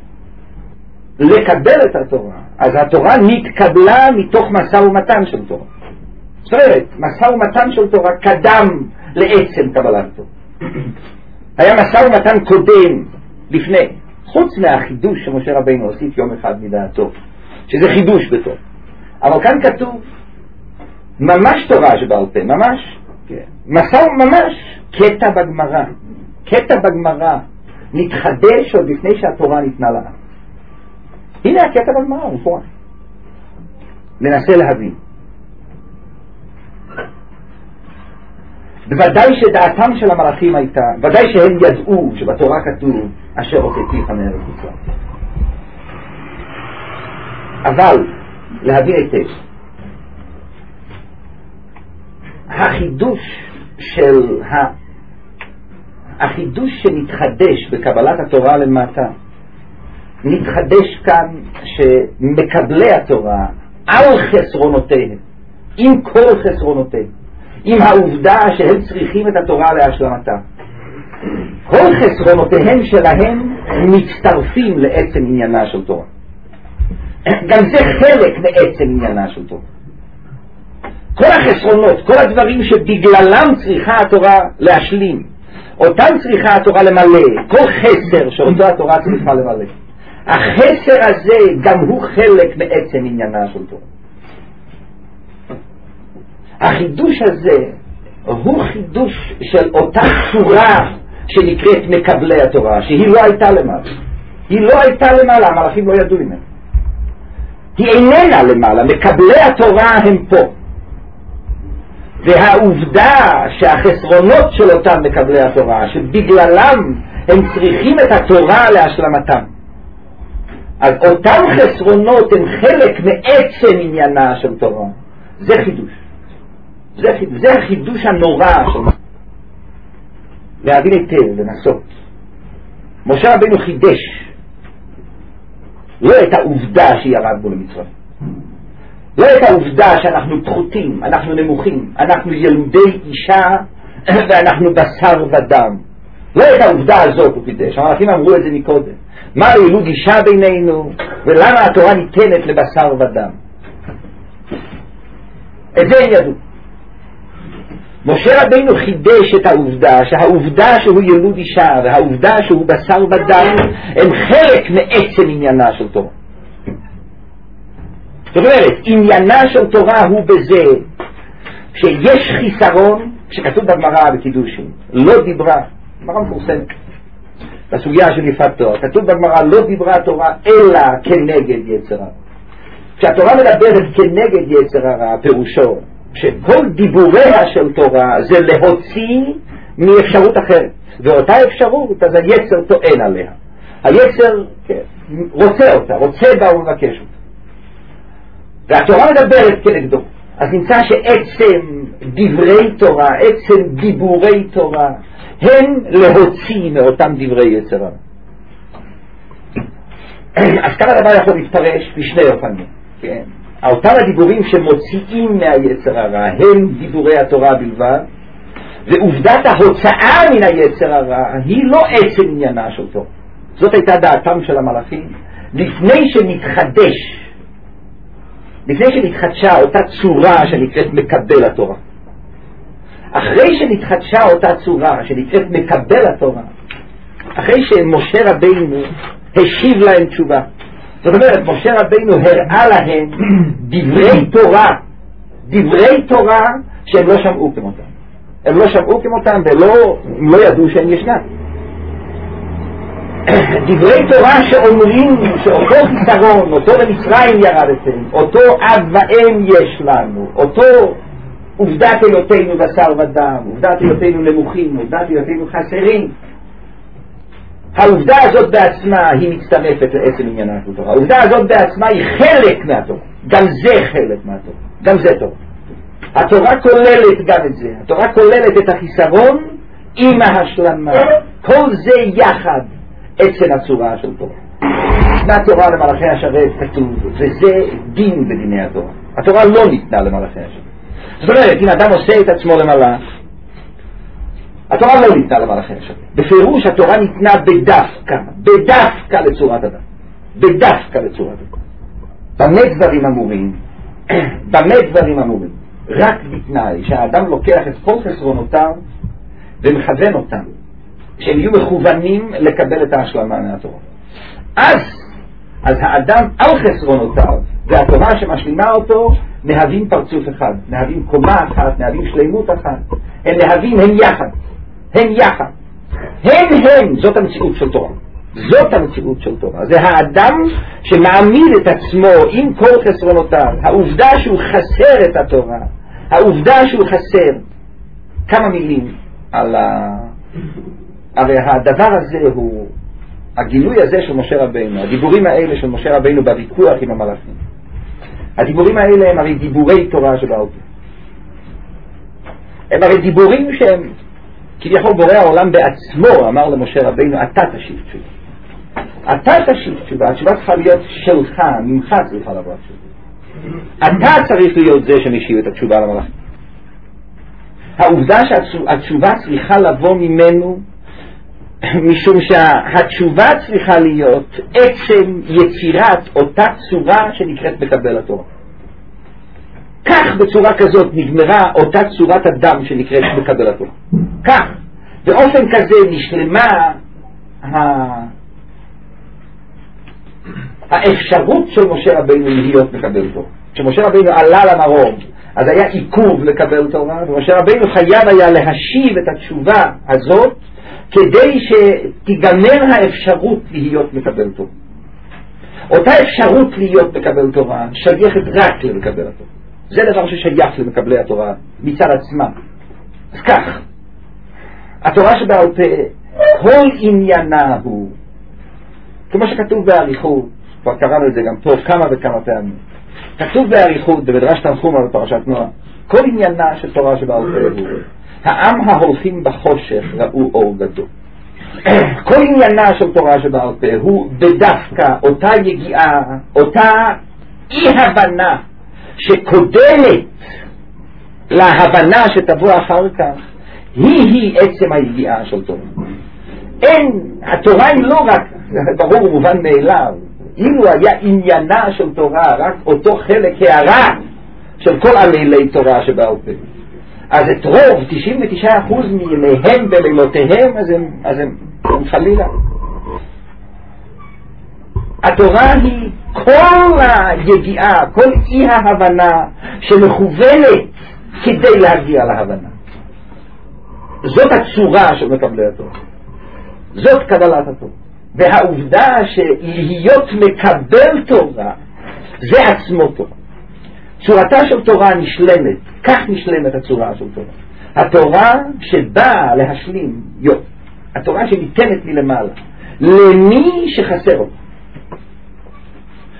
S1: לקבל את התורה, אז התורה נתקבלה מתוך משא ומתן של תורה. זאת אומרת, משא ומתן של תורה קדם לעצם קבלת תורה. היה משא ומתן קודם, לפני, חוץ מהחידוש שמשה רבנו הוסיף יום אחד מדעתו, שזה חידוש בתורה. אבל כאן כתוב ממש תורה שבעל פה, ממש, כן. משא ממש קטע בגמרא, קטע בגמרא נתחדש עוד לפני שהתורה ניתנה לה. הנה הקטע בגמרא, הוא פה. ננסה להבין. בוודאי שדעתם של המלאכים הייתה, ודאי שהם ידעו שבתורה כתוב אשר הוצאתיך מארץ מצרים. אבל להבין היטב, החידוש של ה... החידוש שנתחדש בקבלת התורה למטה נתחדש כאן שמקבלי התורה על חסרונותיהם, עם כל חסרונותיהם, עם העובדה שהם צריכים את התורה להשלמתה, כל חסרונותיהם שלהם מצטרפים לעצם עניינה של תורה. גם זה חלק מעצם עניינה של תורה. כל החסרונות, כל הדברים שבגללם צריכה התורה להשלים, אותם צריכה התורה למלא, כל חסר שאותו התורה צריכה למלא, החסר הזה גם הוא חלק מעצם עניינה של תורה. החידוש הזה הוא חידוש של אותה צורה שנקראת מקבלי התורה, שהיא לא הייתה למעלה. היא לא הייתה למעלה, המלאכים לא ידעו ממנה. היא איננה למעלה, מקבלי התורה הם פה. והעובדה שהחסרונות של אותם מקבלי התורה, שבגללם הם צריכים את התורה להשלמתם, אז אותם חסרונות הם חלק מעצם עניינה של תורה. זה חידוש. זה, זה החידוש הנורא של... להבין היטב, לנסות. משה רבנו חידש לא את העובדה שירד בו למצרים, לא את העובדה שאנחנו פחותים, אנחנו נמוכים, אנחנו ילודי אישה ואנחנו בשר ודם. לא את העובדה הזאת הוא חידש. המלאכים אמרו את זה מקודם. מה ילוד אישה בינינו ולמה התורה ניתנת לבשר ודם? את זה הם ידעו. משה רבינו חידש את העובדה שהעובדה שהוא ילוד אישה והעובדה שהוא בשר ודם הם חלק מעצם עניינה של תורה. זאת אומרת, עניינה של תורה הוא בזה שיש חיסרון, שכתוב בגמרא בקידושין, לא דיברה, גמרא מפורסמת בסוגיה של יפת תורה, כתוב בגמרא לא דיברה התורה אלא כנגד יצר הרע. כשהתורה מדברת כנגד יצר הרע, פירושו שכל דיבוריה של תורה זה להוציא מאפשרות אחרת, ואותה אפשרות אז היצר טוען עליה, היצר כן, רוצה אותה, רוצה בה ומבקש אותה, והתורה מדברת כנגדו. אז נמצא שעצם דברי תורה, עצם דיבורי תורה, הם להוציא מאותם דברי יצר הרע. אז כאן הדבר יכול להתפרש בשני אופנים, כן? אותם הדיבורים שמוציאים מהיצר הרע הם דיבורי התורה בלבד, ועובדת ההוצאה מן היצר הרע היא לא עצם עניינה של תורה. זאת הייתה דעתם של המלאכים לפני שנתחדש, לפני שנתחדשה אותה צורה שנקראת מקבל התורה. אחרי שנתחדשה אותה צורה שנקראת מקבל התורה, אחרי שמשה רבינו השיב להם תשובה, זאת אומרת משה רבינו הראה להם דברי תורה, דברי תורה שהם לא שמעו כמותם, הם לא שמעו כמותם ולא לא ידעו שהם ישנם. דברי תורה שאומרים שאותו חיסרון, אותו במצרים ירדתם, אותו אב ואם יש לנו, אותו עובדת היותנו בשר ודם, עובדת היותנו נמוכים, עובדת היותנו חסרים, העובדה הזאת בעצמה היא מצטרפת לעצם עניינה של תורה. העובדה הזאת בעצמה היא חלק מהתורה, גם זה חלק מהתורה, גם זה תורה. התורה כוללת גם את זה, התורה כוללת את החיסרון עם ההשלמה, כל זה יחד עצם הצורה של תורה. ניתנה תורה למלאכי השרת כתוב, וזה דין בדיני התורה. התורה לא ניתנה למלאכי השרת. זאת אומרת, אם אדם עושה את עצמו למלאך, התורה לא ניתנה למלאכי השרת. בפירוש התורה ניתנה בדווקא, בדווקא לצורת אדם. בדווקא לצורת אדם. במה דברים אמורים? במה דברים אמורים? רק בתנאי שהאדם לוקח את כל חסרונותיו ומכוון אותם, שהם יהיו מכוונים לקבל את ההשלמה מהתורה. אז, אז האדם על חסרונותיו והתורה שמשלימה אותו מהווים פרצוף אחד, מהווים קומה אחת, מהווים שלימות אחת. הם מהווים, הם יחד, הם יחד, הם הם, זאת המציאות של תורה, זאת המציאות של תורה. זה האדם שמעמיד את עצמו עם כל חסרונותיו, העובדה שהוא חסר את התורה, העובדה שהוא חסר. כמה מילים על ה... הרי הדבר הזה הוא הגילוי הזה של משה רבינו, הדיבורים האלה של משה רבינו בוויכוח עם המלאכים. הדיבורים האלה הם הרי דיבורי תורה שבעל פה. הם הרי דיבורים שהם כביכול בורא העולם בעצמו אמר למשה רבינו, אתה תשיב תשובה, אתה תשיב תשובה, התשובה צריכה להיות שלך, ממך צריכה לבוא התשובה, אתה צריך להיות זה שמשיב את התשובה למלאכים. העובדה שהתשובה צריכה לבוא ממנו, משום שהתשובה צריכה להיות עצם יצירת אותה צורה שנקראת מקבל התורה. כך בצורה כזאת נגמרה אותה צורת אדם שנקראת מקבל התורה. כך, באופן כזה נשלמה האפשרות של משה רבינו להיות מקבל תורה. כשמשה רבינו עלה למרום אז היה עיכוב לקבל תורה, ומשה רבינו חייב היה להשיב את התשובה הזאת כדי שתיגמר האפשרות להיות מקבל תורה. אותה אפשרות להיות מקבל תורה שייכת רק למקבל התורה. זה דבר ששייך למקבלי התורה מצד עצמם. אז כך, התורה שבעל פה, כל עניינה הוא, כמו שכתוב באריכות, כבר קראנו את זה גם פה כמה וכמה פעמים, כתוב באריכות בדרש תנחומא בפרשת נוח, כל עניינה של תורה שבעל פה הוא, העם ההולכים בחושך ראו אור גדול. כל עניינה של תורה שבעל פה הוא בדווקא אותה יגיעה, אותה אי הבנה שקודמת להבנה שתבוא אחר כך, היא היא עצם היגיעה של תורה. אין, התורה היא לא רק, ברור ומובן מאליו, אילו היה עניינה של תורה רק אותו חלק הערה של כל עמלי תורה שבעל פה, אז את רוב תשעים ותשעה אחוז מימיהם ולילותיהם אז הם, אז הם, הם חלילה. התורה היא כל היגיעה, כל אי ההבנה שמכוונת כדי להגיע להבנה. זאת הצורה של מקבלי התורה, זאת קבלת התורה. והעובדה שלהיות מקבל תורה זה עצמו תורה. צורתה של תורה נשלמת, כך נשלמת הצורה של תורה. התורה שבאה להשלים, יו, התורה שניתנת מלמעלה למי שחסר אותה.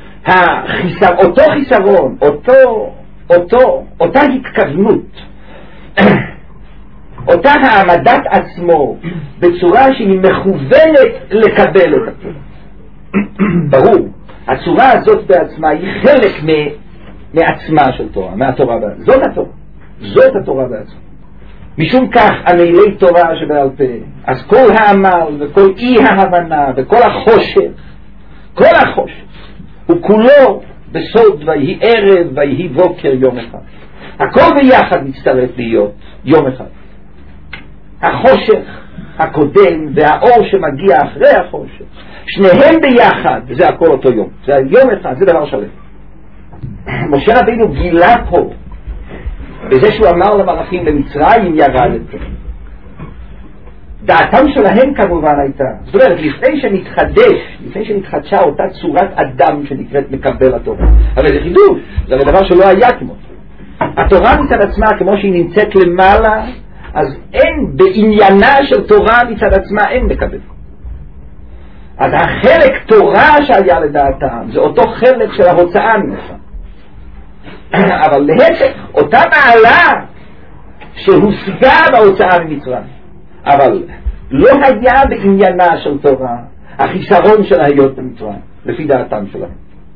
S1: החיסר, אותו חיסרון, אותו, אותו, אותה התכוונות אותה העמדת עצמו בצורה שהיא מכוונת לקבל את התורה. ברור, הצורה הזאת בעצמה היא חלק מעצמה של תורה, מהתורה. זאת התורה, זאת התורה בעצמה. משום כך עמלי תורה שבעל פה, אז כל העמל וכל אי ההבנה וכל החושך, כל החושך הוא כולו בסוד ויהי ערב ויהי בוקר יום אחד. הכל ביחד מצטרף להיות יום אחד. החושך הקודם והאור שמגיע אחרי החושך, שניהם ביחד, זה הכל אותו יום, זה יום אחד, זה דבר שלם. משה רבינו גילה פה בזה שהוא אמר למלאכים במצרים ירדתם. דעתם שלהם כמובן הייתה, זאת אומרת, לפני שנתחדש, לפני שנתחדשה אותה צורת אדם שנקראת מקבל התורה, אבל זה חידוש, זה דבר שלא היה כמו. התורה מצד עצמה, כמו שהיא נמצאת למעלה, אז אין בעניינה של תורה מצד עצמה, אין מקבל. אז החלק תורה שהיה לדעתם, זה אותו חלק של ההוצאה ממך. אבל להפך, אותה מעלה שהושגה בהוצאה ממצרים, אבל לא היה בעניינה של תורה החיסרון של ההיות במצרים, לפי דעתם שלהם.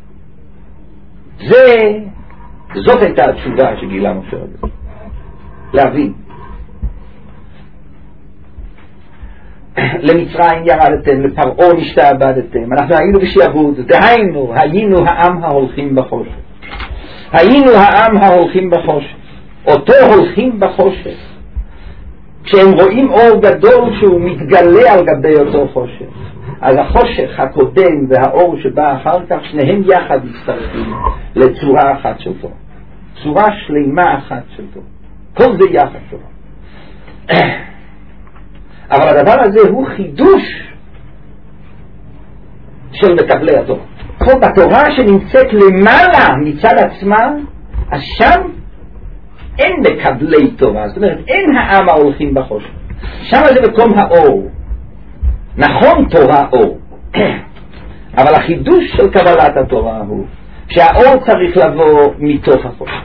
S1: זה, זאת הייתה התשובה שגילה משה רבינו. להבין. למצרים ירדתם, לפרעה נשתעבדתם, אנחנו היינו בשעבוד, דהיינו, היינו העם ההולכים בחושך. היינו העם ההולכים בחושך. אותו הולכים בחושך. כשהם רואים אור גדול שהוא מתגלה על גבי אותו חושך, אז החושך הקודם והאור שבא אחר כך, שניהם יחד מצטרפים לצורה אחת של תורה. צורה שלמה אחת של תורה. כל זה יחד תורה. אבל הדבר הזה הוא חידוש של מקבלי התורה. פה בתורה שנמצאת למעלה מצד עצמה, אז שם אין מקבלי תורה, זאת אומרת אין העם ההולכים בחושך, שם זה מקום האור. נכון, תורה אור, אבל החידוש של קבלת התורה הוא שהאור צריך לבוא מתוך החושך.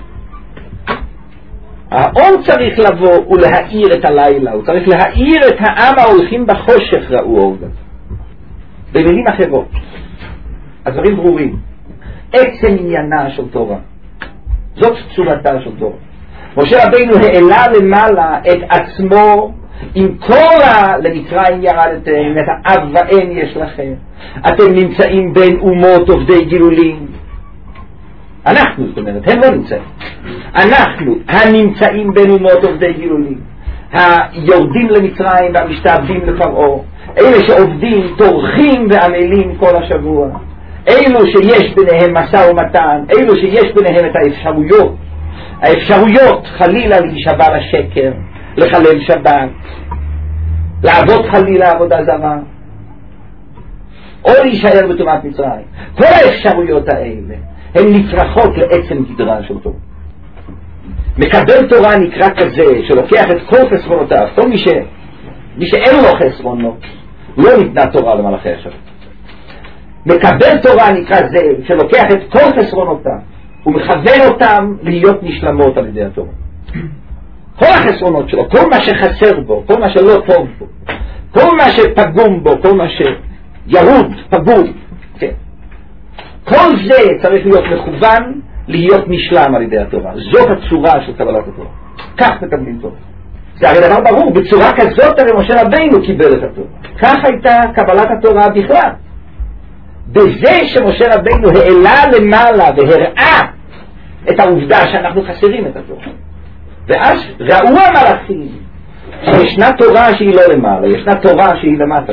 S1: האור צריך לבוא ולהאיר את הלילה, הוא צריך להאיר את העם ההולכים בחושך ראו אור גדול. במילים אחרות, הדברים ברורים. עצם עניינה של תורה, זאת צורתה של תורה. משה רבינו העלה למעלה את עצמו עם כל ה... למצרים ירדתם, את האב ואם יש לכם, אתם נמצאים בין אומות עובדי גילולים. אנחנו, זאת אומרת, הם לא נמצאים, אנחנו הנמצאים בין אומות עובדי גילולים, היורדים למצרים והמשתעבדים לפרעה, אלה שעובדים, טורחים ועמלים כל השבוע, אלו שיש ביניהם משא ומתן, אלו שיש ביניהם את האפשרויות, האפשרויות חלילה להישבע לשקר, לחלל שבת, לעבוד חלילה עבודה זרה, או להישאר בטומאת מצרים. כל האפשרויות האלה הן נצרכות לעצם גדרה של תורה. מקבל תורה נקרא כזה שלוקח את כל חסרונותיו. כל מי, ש... מי שאין לו חסרונות לא ניתנה תורה למלאכי השרת. מקבל תורה נקרא זה שלוקח את כל חסרונותיו ומכוון אותם להיות נשלמות על ידי התורה. כל החסרונות שלו, כל מה שחסר בו, כל מה שלא טוב בו, כל מה שפגום בו, כל מה שירוד, פגום, כן. כל זה צריך להיות מכוון להיות נשלם על ידי התורה. זאת הצורה של קבלת התורה. כך מקבלים תורה. זה הרי דבר ברור, בצורה כזאת הרי משה רבינו קיבל את התורה. כך הייתה קבלת התורה בכלל. בזה שמשה רבינו העלה למעלה והראה את העובדה שאנחנו חסרים את התורה. ואז ראו המלאכים שישנה תורה שהיא לא למעלה, ישנה תורה שהיא למטה.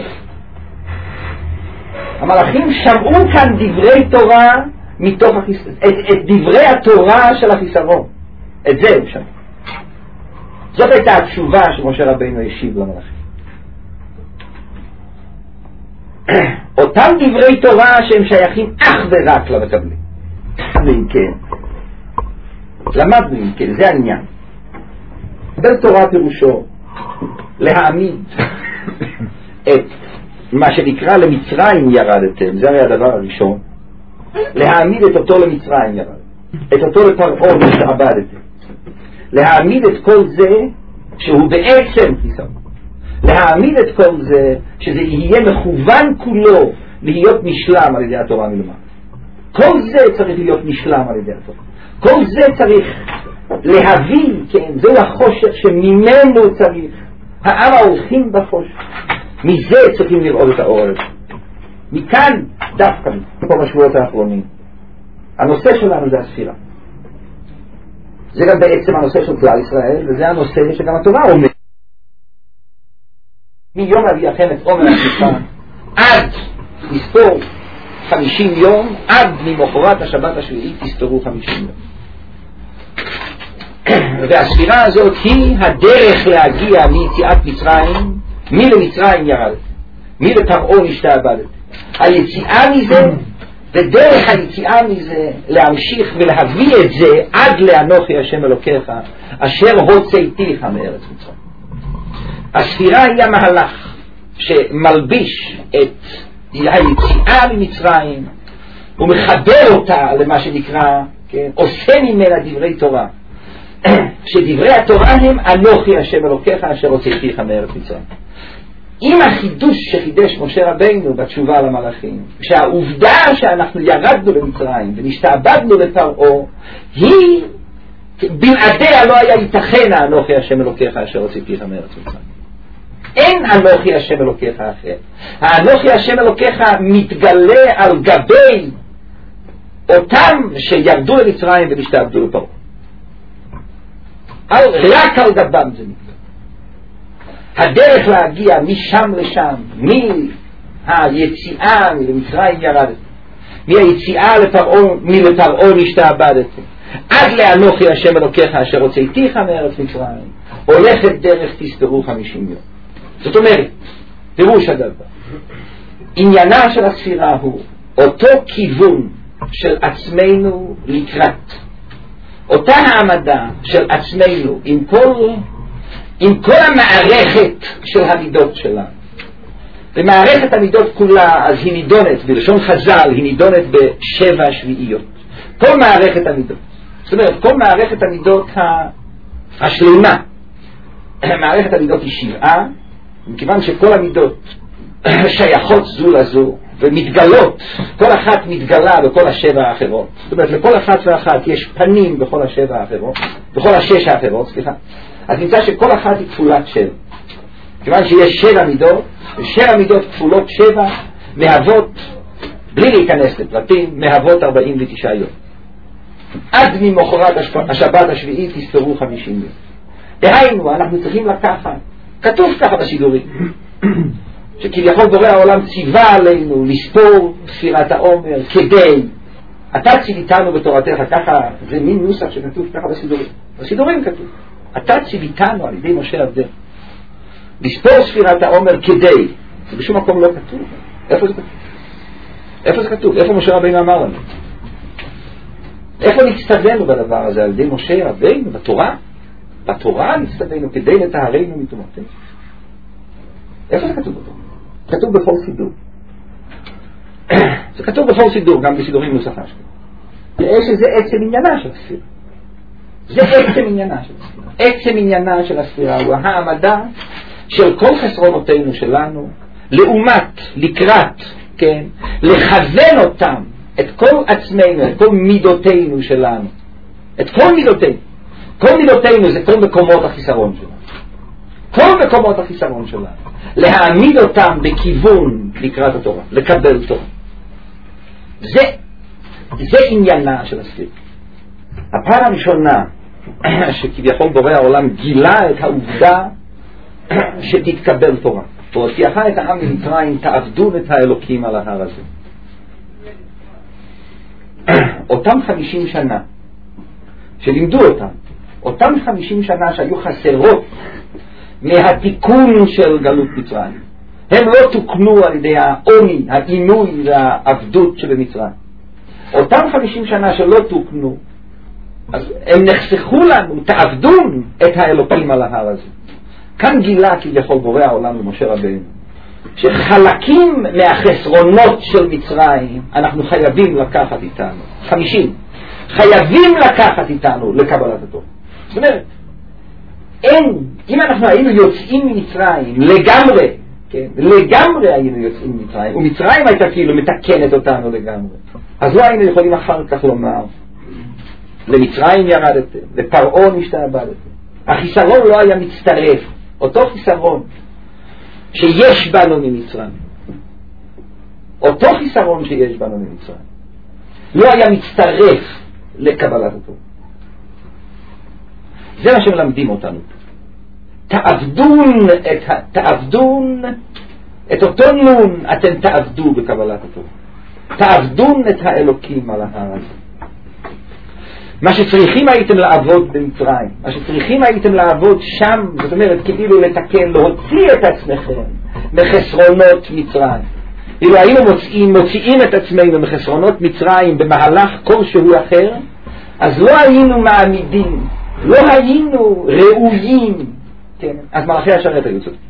S1: המלאכים שמעו כאן דברי תורה מתוך החיס... את, את דברי התורה של החיסרון. את זה הם שמעו. זאת הייתה התשובה שמשה רבינו השיב למלאכים. אותם דברי תורה שהם שייכים אך ורק למקבלים. ואם כן, למדנו אם כן, זה העניין. קבל תורה פירושו להעמיד את מה שנקרא למצרים ירדתם, זה הרי הדבר הראשון, להעמיד את אותו למצרים ירדתם, את אותו לפרעה נשתעבדתם, להעמיד את כל זה שהוא בעצם חיסרון, להעמיד את כל זה שזה יהיה מכוון כולו להיות נשלם על ידי התורה מלמעלה. כל זה צריך להיות נשלם על ידי התורה, כל זה צריך להבין, כן, זהו החושך שממנו צריך העם ההולכים בחושך, מזה צריכים לראות את האור הזה. מכאן דווקא פה בשבועות האחרונים הנושא שלנו זה הספירה, זה גם בעצם הנושא של כלל ישראל, וזה הנושא שגם התורה אומר מיום אביאכם את עומר הספירה עד לספור חמישים יום, עד ממחרת השבת השביעית תספרו חמישים יום. והספירה הזאת היא הדרך להגיע מיציאת מצרים, מי למצרים ירד, מי לפרעה נשתעבדת, היציאה מזה, ודרך היציאה מזה להמשיך ולהביא את זה עד לאנוכי השם אלוקיך אשר הוצאתיך מארץ מצרים. הספירה היא המהלך שמלביש את היציאה ממצרים ומחבר אותה למה שנקרא, כן, עושה ממנה דברי תורה, שדברי התורה הם אנוכי השם אלוקיך אשר הוצאתיך מארץ מצרים. עם החידוש שחידש משה רבינו בתשובה למלאכים, שהעובדה שאנחנו ירדנו למצרים ונשתעבדנו לפרעה היא בלעדיה לא היה ייתכן אנוכי השם אלוקיך אשר הוצאתיך מארץ מצרים. אין אנוכי השם אלוקיך אחר. האנוכי השם אלוקיך מתגלה על גבי אותם שירדו למצרים ונשתעבדו לפרעה, רק על גבם זה מתגלה. הדרך להגיע משם לשם, מהיציאה ממצרים ירדת, מהיציאה לפרעה, מלפרעה נשתעבדת, עד לאנוכי השם אלוקיך אשר הוצאתיך מארץ מצרים, הולכת דרך תספרו חמישים יום. זאת אומרת, פירוש הדבר, עניינה של הספירה הוא אותו כיוון של עצמנו לקראת, אותה העמדה של עצמנו עם כל עם כל המערכת של המידות שלנו. ומערכת המידות כולה, אז היא נידונת, בלשון חז"ל, היא נידונת בשבע שביעיות. כל מערכת המידות. זאת אומרת, כל מערכת המידות השלמה, מערכת המידות היא שבעה, מכיוון שכל המידות שייכות זו לזו, ומתגלות, כל אחת מתגלה בכל השבע האחרות. זאת אומרת, לכל אחת ואחת יש פנים בכל השבע האחרות, בכל השש האחרות, סליחה. אז נמצא שכל אחת היא כפולת שבע. כיוון שיש שבע מידות, ושבע מידות כפולות שבע מהוות, בלי להיכנס לפרטים, מהוות ארבעים ותשעה יום. עד ממחרת השבת השביעית תספרו חמישים יום. דהיינו, אנחנו צריכים לקחת, כתוב ככה בשידורים, שכביכול בורא העולם ציווה עלינו לספור ספירת העומר כדי, אתה ציוויתנו בתורתך, ככה, זה מין נוסח שכתוב ככה בשידורים. בשידורים כתוב, אתה ציוויתנו על ידי משה עבדך לספור ספירת העומר כדי, זה בשום מקום לא כתוב. איפה זה כתוב? איפה זה כתוב? איפה משה רבינו אמר לנו? איפה נצטווינו בדבר הזה על ידי משה רבינו? בתורה? בתורה נצטווינו כדי לטהרנו מטומאתנו. איפה זה כתוב בתורה? כתוב בכל סידור. זה כתוב בכל סידור, גם בסידורים נוסחה שלו. שזה עצם עניינה של הספירה. זה עצם עניינה של הספירה. עצם עניינה של הספירה הוא העמדה של כל חסרונותינו שלנו, לעומת, לקראת, כן, לכוון אותם, את כל עצמנו, את כל מידותינו שלנו, את כל מידותינו. כל מידותינו זה כל מקומות החיסרון שלנו. כל מקומות החיסרון שלנו. להעמיד אותם בכיוון לקראת התורה, לקבל תורה. זה, זה עניינה של הספירה. הפעם הראשונה שכביכול בורא העולם גילה את העובדה שתתקבל תורה. והוציאך את העם ממצרים, תעבדו את האלוקים על ההר הזה. אותם חמישים שנה שלימדו אותם, אותם חמישים שנה שהיו חסרות מהתיקון של גלות מצרים, הם לא תוקנו על ידי העוני, העינוי והעבדות שבמצרים. אותם חמישים שנה שלא תוקנו, אז הם נחסכו לנו, תעבדון את האלוקים על ההר הזה. כאן גילה כביכול בורא העולם למשה רבינו שחלקים מהחסרונות של מצרים אנחנו חייבים לקחת איתנו, חמישים חייבים לקחת איתנו לקבלת התורה. זאת אומרת, אין, אם אנחנו היינו יוצאים ממצרים לגמרי, כן, לגמרי היינו יוצאים ממצרים, ומצרים הייתה כאילו מתקנת אותנו לגמרי, אז לא היינו יכולים אחר כך לומר למצרים ירדתם, לפרעה נשתעבדתם. החיסרון לא היה מצטרף, אותו חיסרון שיש בנו ממצרים, אותו חיסרון שיש בנו ממצרים לא היה מצטרף לקבלת אותו. זה מה שמלמדים אותנו. תעבדון את, תעבדון את אותו נון, אתם תעבדו בקבלת אותו. תעבדון את האלוקים על ההר הזה. מה שצריכים הייתם לעבוד במצרים, מה שצריכים הייתם לעבוד שם, זאת אומרת כאילו לתקן, להוציא את עצמכם מחסרונות מצרים. אילו היינו מוצאים, מוציאים את עצמנו מחסרונות מצרים במהלך כלשהו אחר, אז לא היינו מעמידים, לא היינו ראויים, כן? אז מלאכי השרת היו צודקים.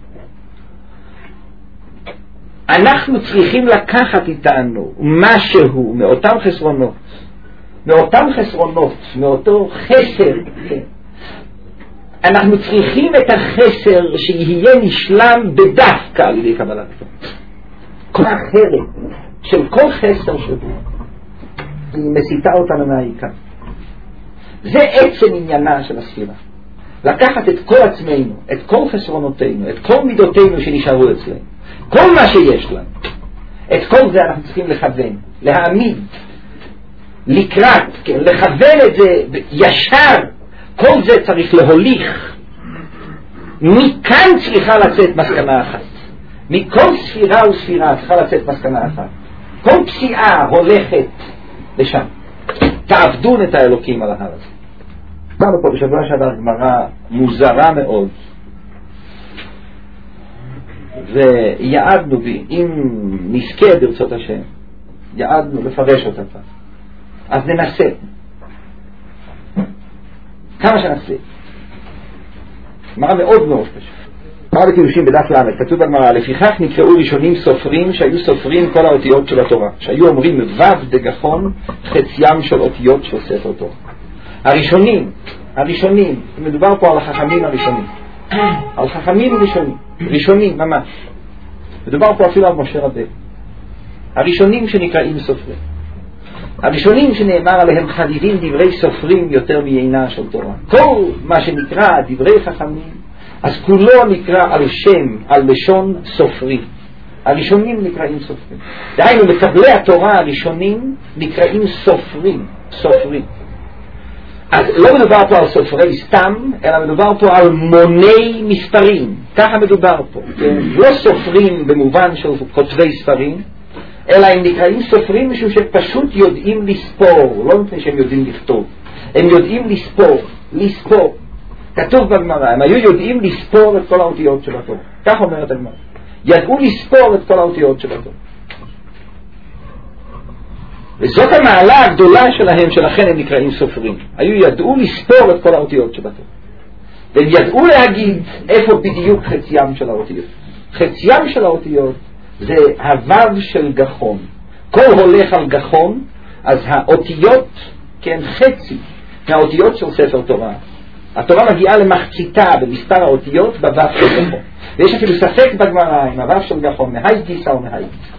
S1: אנחנו צריכים לקחת איתנו משהו מאותם חסרונות, מאותם חסרונות, מאותו חסר, כן? אנחנו צריכים את החסר שיהיה נשלם בדווקא על ידי קבלת אותו. כל אחרת של כל חסר שבו היא מסיטה אותנו מהעיקר. זה עצם עניינה של הספירה, לקחת את כל עצמנו, את כל חסרונותינו, את כל מידותינו שנשארו אצלנו, כל מה שיש לנו, את כל זה אנחנו צריכים לכוון, להעמיד לקראת, כן, לכוון את זה ישר. כל זה צריך להוליך, מכאן צריכה לצאת מסקנה אחת, מכל ספירה וספירה צריכה לצאת מסקנה אחת. כל פסיעה הולכת לשם. תעבדון את האלוקים על ההר הזה. אמרנו פה בשבוע שעבר גמרא מוזרה מאוד, ויעדנו בי, אם נזכה ברצות השם, יעדנו לפרש אותה פעם, אז ננסה כמה שננסה. גמרא מאוד מאוד פשוט. גמרא בקידושין בדף למד, כתוב בגמרא, לפיכך נקראו ראשונים סופרים שהיו סופרים כל האותיות של התורה, שהיו אומרים ו' דגחון חציים של אותיות של ספר תורה. הראשונים, הראשונים, מדובר פה על החכמים הראשונים, על חכמים ראשונים, ראשונים ממש, מדובר פה אפילו על משה רבנו, הראשונים שנקראים סופרים, הראשונים שנאמר עליהם חדידים דברי סופרים יותר מעינה של תורה. כל מה שנקרא דברי חכמים, אז כולו נקרא על שם, על לשון סופרים. הראשונים נקראים סופרים. דהיינו, מקבלי התורה הראשונים נקראים סופרים, סופרים. אז לא מדובר פה על סופרי סתם, אלא מדובר פה על מוני מספרים. ככה מדובר פה. לא סופרים במובן של כותבי ספרים, אלא הם נקראים סופרים משום שפשוט יודעים לספור, לא מפני שהם יודעים לכתוב. הם יודעים לספור, לספור. כתוב בגמרא, הם היו יודעים לספור את כל האותיות של התורה. כך אומרת הגמרא. ידעו לספור את כל האותיות של התורה. וזאת המעלה הגדולה שלהם, שלכן הם נקראים סופרים. היו ידעו לספור את כל האותיות של התורה. והם ידעו להגיד איפה בדיוק חציים של האותיות. חציים של האותיות זה הוו של גחון. כל הולך על גחון, אז האותיות, כן, חצי מהאותיות של ספר תורה. התורה מגיעה למחציתה במספר האותיות בוו של גחון. ויש אפילו ספק בגמרא עם הוו של גחון, מהי גיסא או מהי גיסא.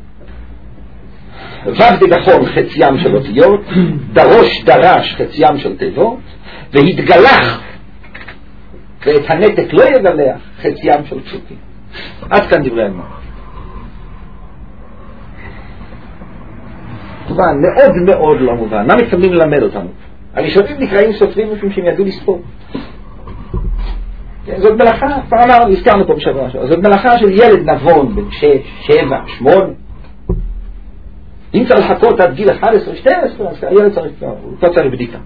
S1: וו דגחון חציים של אותיות, דרוש דרש חציים של תיבות, והתגלח, ואת הנתק לא יגלח, חציים של פסוקים. עד כאן דברי הגמרא. מובן, מאוד מאוד לא מובן. מה מתכוונים ללמד אותנו? הראשונים נקראים סופרים משום שהם ידעו לספור. זאת מלאכה, כבר אמרנו, הזכרנו פה בשבוע שלו, זאת מלאכה של ילד נבון בן שש, שבע, שמונה. אם צריך לחכות עד גיל אחת עשרה, שתים עשרה, אז הילד צריך, הוא לא צריך בדיקה.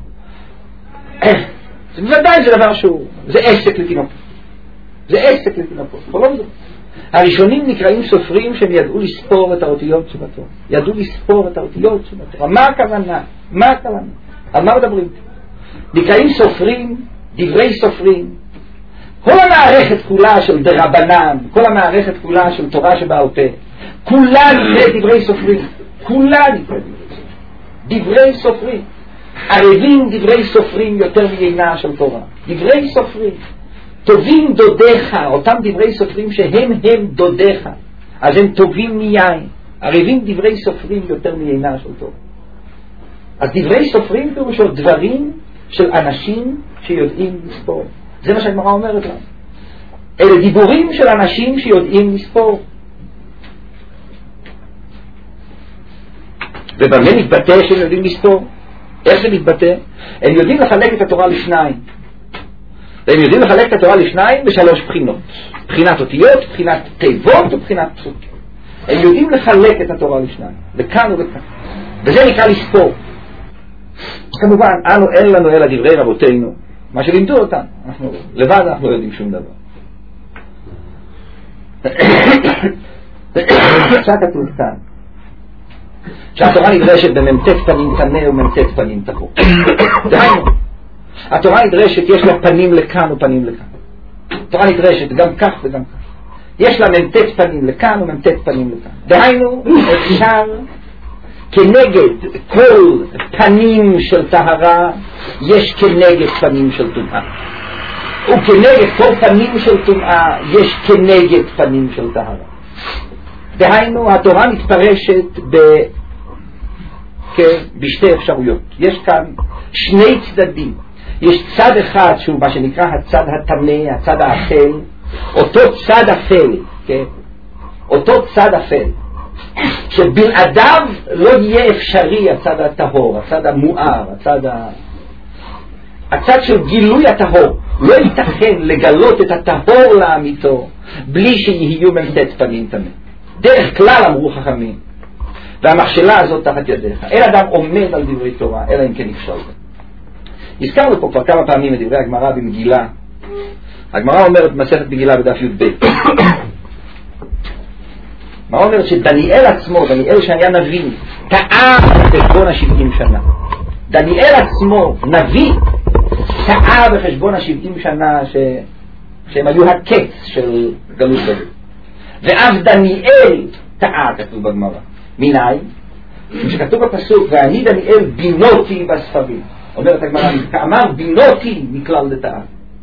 S1: זה בוודאי זה דבר שהוא, זה עסק לתינוקות. זה עסק לתינוקות, אבל לא זה. הראשונים נקראים סופרים שהם ידעו לספור את האותיות של התורה. ידעו לספור את האותיות של התורה. מה הכוונה? מה הכוונה? על מה מדברים? נקראים סופרים, דברי סופרים. כל המערכת כולה של דרבנן, כל המערכת כולה של תורה שבעל פה, כולה נקראת דברי סופרים. כולה נקראת דברי סופרים. ערבים דברי סופרים יותר מעינה של תורה. דברי סופרים. טובים דודיך, אותם דברי סופרים שהם הם דודיך, אז הם טובים מיין. ערבים דברי סופרים יותר מיינה של תורה. אז דברי סופרים פירושו דברים של אנשים שיודעים לספור. זה מה שהגמרא אומרת לנו. אלה דיבורים של אנשים שיודעים לספור. ובמה מתבטא שהם יודעים לספור? איך זה מתבטא? הם יודעים לחלק את התורה לשניים. והם יודעים לחלק את התורה לשניים בשלוש בחינות. בחינת אותיות, בחינת תיבות ובחינת פסוקים. הם יודעים לחלק את התורה לשניים, לכאן וכאן. וזה נקרא לספור. כמובן, אנו אין לנו אלא דברי רבותינו, מה שלימדו אותם. אנחנו לבד אנחנו לא יודעים שום דבר. עכשיו כתוב כאן שהתורה נדרשת במ"ט פנים תנה ומ"ט פנים תחור. דהיינו, התורה נדרשת, יש לה פנים לכאן ופנים לכאן. התורה נדרשת גם כך וגם כך. יש לה מ"ט פנים לכאן ומ"ט פנים לכאן. דהיינו, אפשר כנגד כל פנים של טהרה יש כנגד פנים של טומאה, וכנגד כל פנים של טומאה יש כנגד פנים של טהרה. דהיינו, התורה מתפרשת ב... בשתי אפשרויות. יש כאן שני צדדים. יש צד אחד שהוא מה שנקרא הצד הטמא, הצד האפל, אותו צד אפל, כן? אותו צד אפל, שבלעדיו לא יהיה אפשרי הצד הטהור, הצד המואר, הצד ה... הצד של גילוי הטהור. לא ייתכן לגלות את הטהור לאמיתו בלי שיהיו מ"ט פנים טמא. דרך כלל אמרו חכמים, והמכשלה הזאת תחת ידיך, אין אדם עומד על דברי תורה אלא אם כן נפשל. הזכרנו פה כבר כמה פעמים את דברי הגמרא במגילה. הגמרא אומרת במסכת מגילה בדף י"ב, הגמרא אומרת שדניאל עצמו, דניאל שהיה נביא, טעה בחשבון השבעים שנה. דניאל עצמו, נביא, טעה בחשבון השבעים שנה ש... שהם היו הקץ של גלות בבל. ואף דניאל טעה, כתוב בגמרא. מנין? כשכתוב בפסוק, ואני דניאל בינותי בספרים. אומרת הגמרא, כאמר בינותי מכלל לטעה.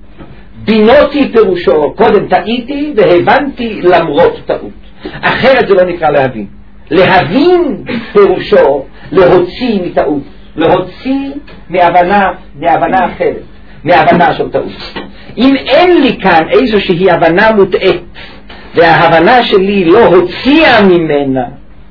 S1: בינותי פירושו, קודם טעיתי והבנתי למרות טעות. אחרת זה לא נקרא להבין. להבין פירושו להוציא מטעות, להוציא מהבנה, מהבנה אחרת, מהבנה של טעות. אם אין לי כאן איזושהי הבנה מוטעת, וההבנה שלי לא הוציאה ממנה,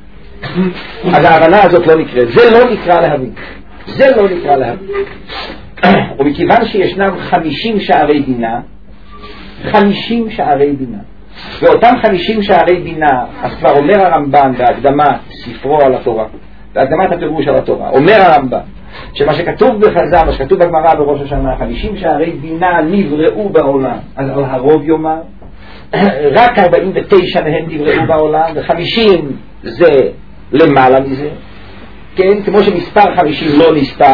S1: אז ההבנה הזאת לא נקראת. זה לא נקרא להבין. זה לא נקרא להבין. ומכיוון שישנם חמישים שערי בינה, חמישים שערי בינה, ואותם חמישים שערי בינה, אז כבר אומר הרמב"ן בהקדמת ספרו על התורה, בהקדמת הפירוש על התורה, אומר הרמב"ן שמה שכתוב בחז"ל, מה שכתוב בגמרא בראש השנה, חמישים שערי בינה נבראו בעולם, אז על הרוב יאמר, רק ארבעים ותשע מהם נבראו בעולם, וחמישים זה למעלה מזה, כן, כמו שמספר חמישים לא נספר,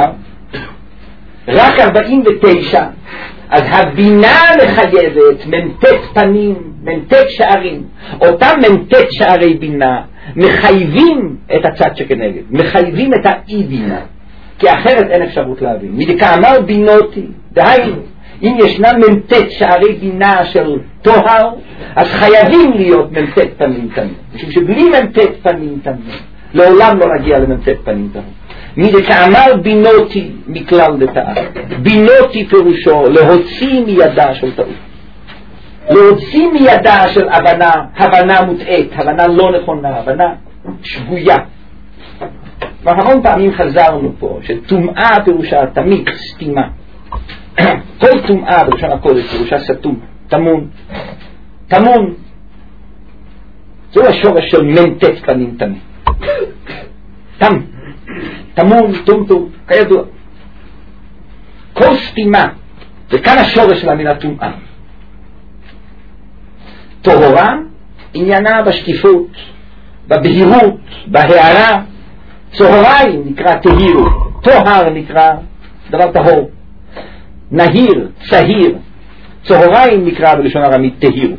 S1: רק ארבעים ותשע, אז הבינה מחייבת מ"ט פנים, מ"ט שערים. אותם מ"ט שערי בינה מחייבים את הצד שכנגד, מחייבים את האי בינה, כי אחרת אין אפשרות להבין. מדכאמר בינותי, דהיינו, אם ישנם מ"ט שערי בינה של טוהר, אז חייבים להיות מ"ט פנים תמים, משום שבלי מ"ט פנים תמים לעולם לא נגיע למ"ט פנים תמים. מדכאמר בינותי מכלל לטעה. בינותי פירושו להוציא מידה של טעות, להוציא מידה של הבנה, הבנה מוטעת, הבנה לא נכונה, הבנה שגויה. והמון פעמים חזרנו פה שטומאה פירושה תמיד סתימה. כל טומאה בלשון הקודש פירושה סתום, תמון, תמון. זו השורש של מ"ט פנים תמים, תם, תמון, טומטום, כידוע. כל סתימה, וכאן השורש של המילה טומאה. טהורה עניינה בשקיפות, בבהירות, בהערה. צהריים נקרא תהירו, טוהר נקרא דבר טהור, נהיר, צהיר. צהריים נקרא בלשון ארמית תהירו.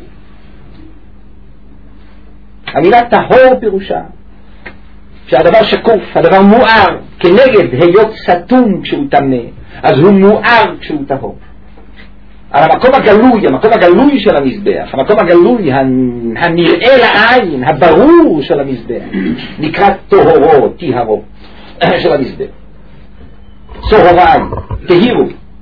S1: המילה טהור פירושה שהדבר שקוף, הדבר מואר, כנגד היות סתום כשהוא טמא, אז הוא מואר כשהוא טהור. על המקום הגלוי, המקום הגלוי של המזבח, המקום הגלוי, הנראה לעין, הברור של המזבח, נקרא טהורו, טיהרו של המזבח. צהוריי, תהירו.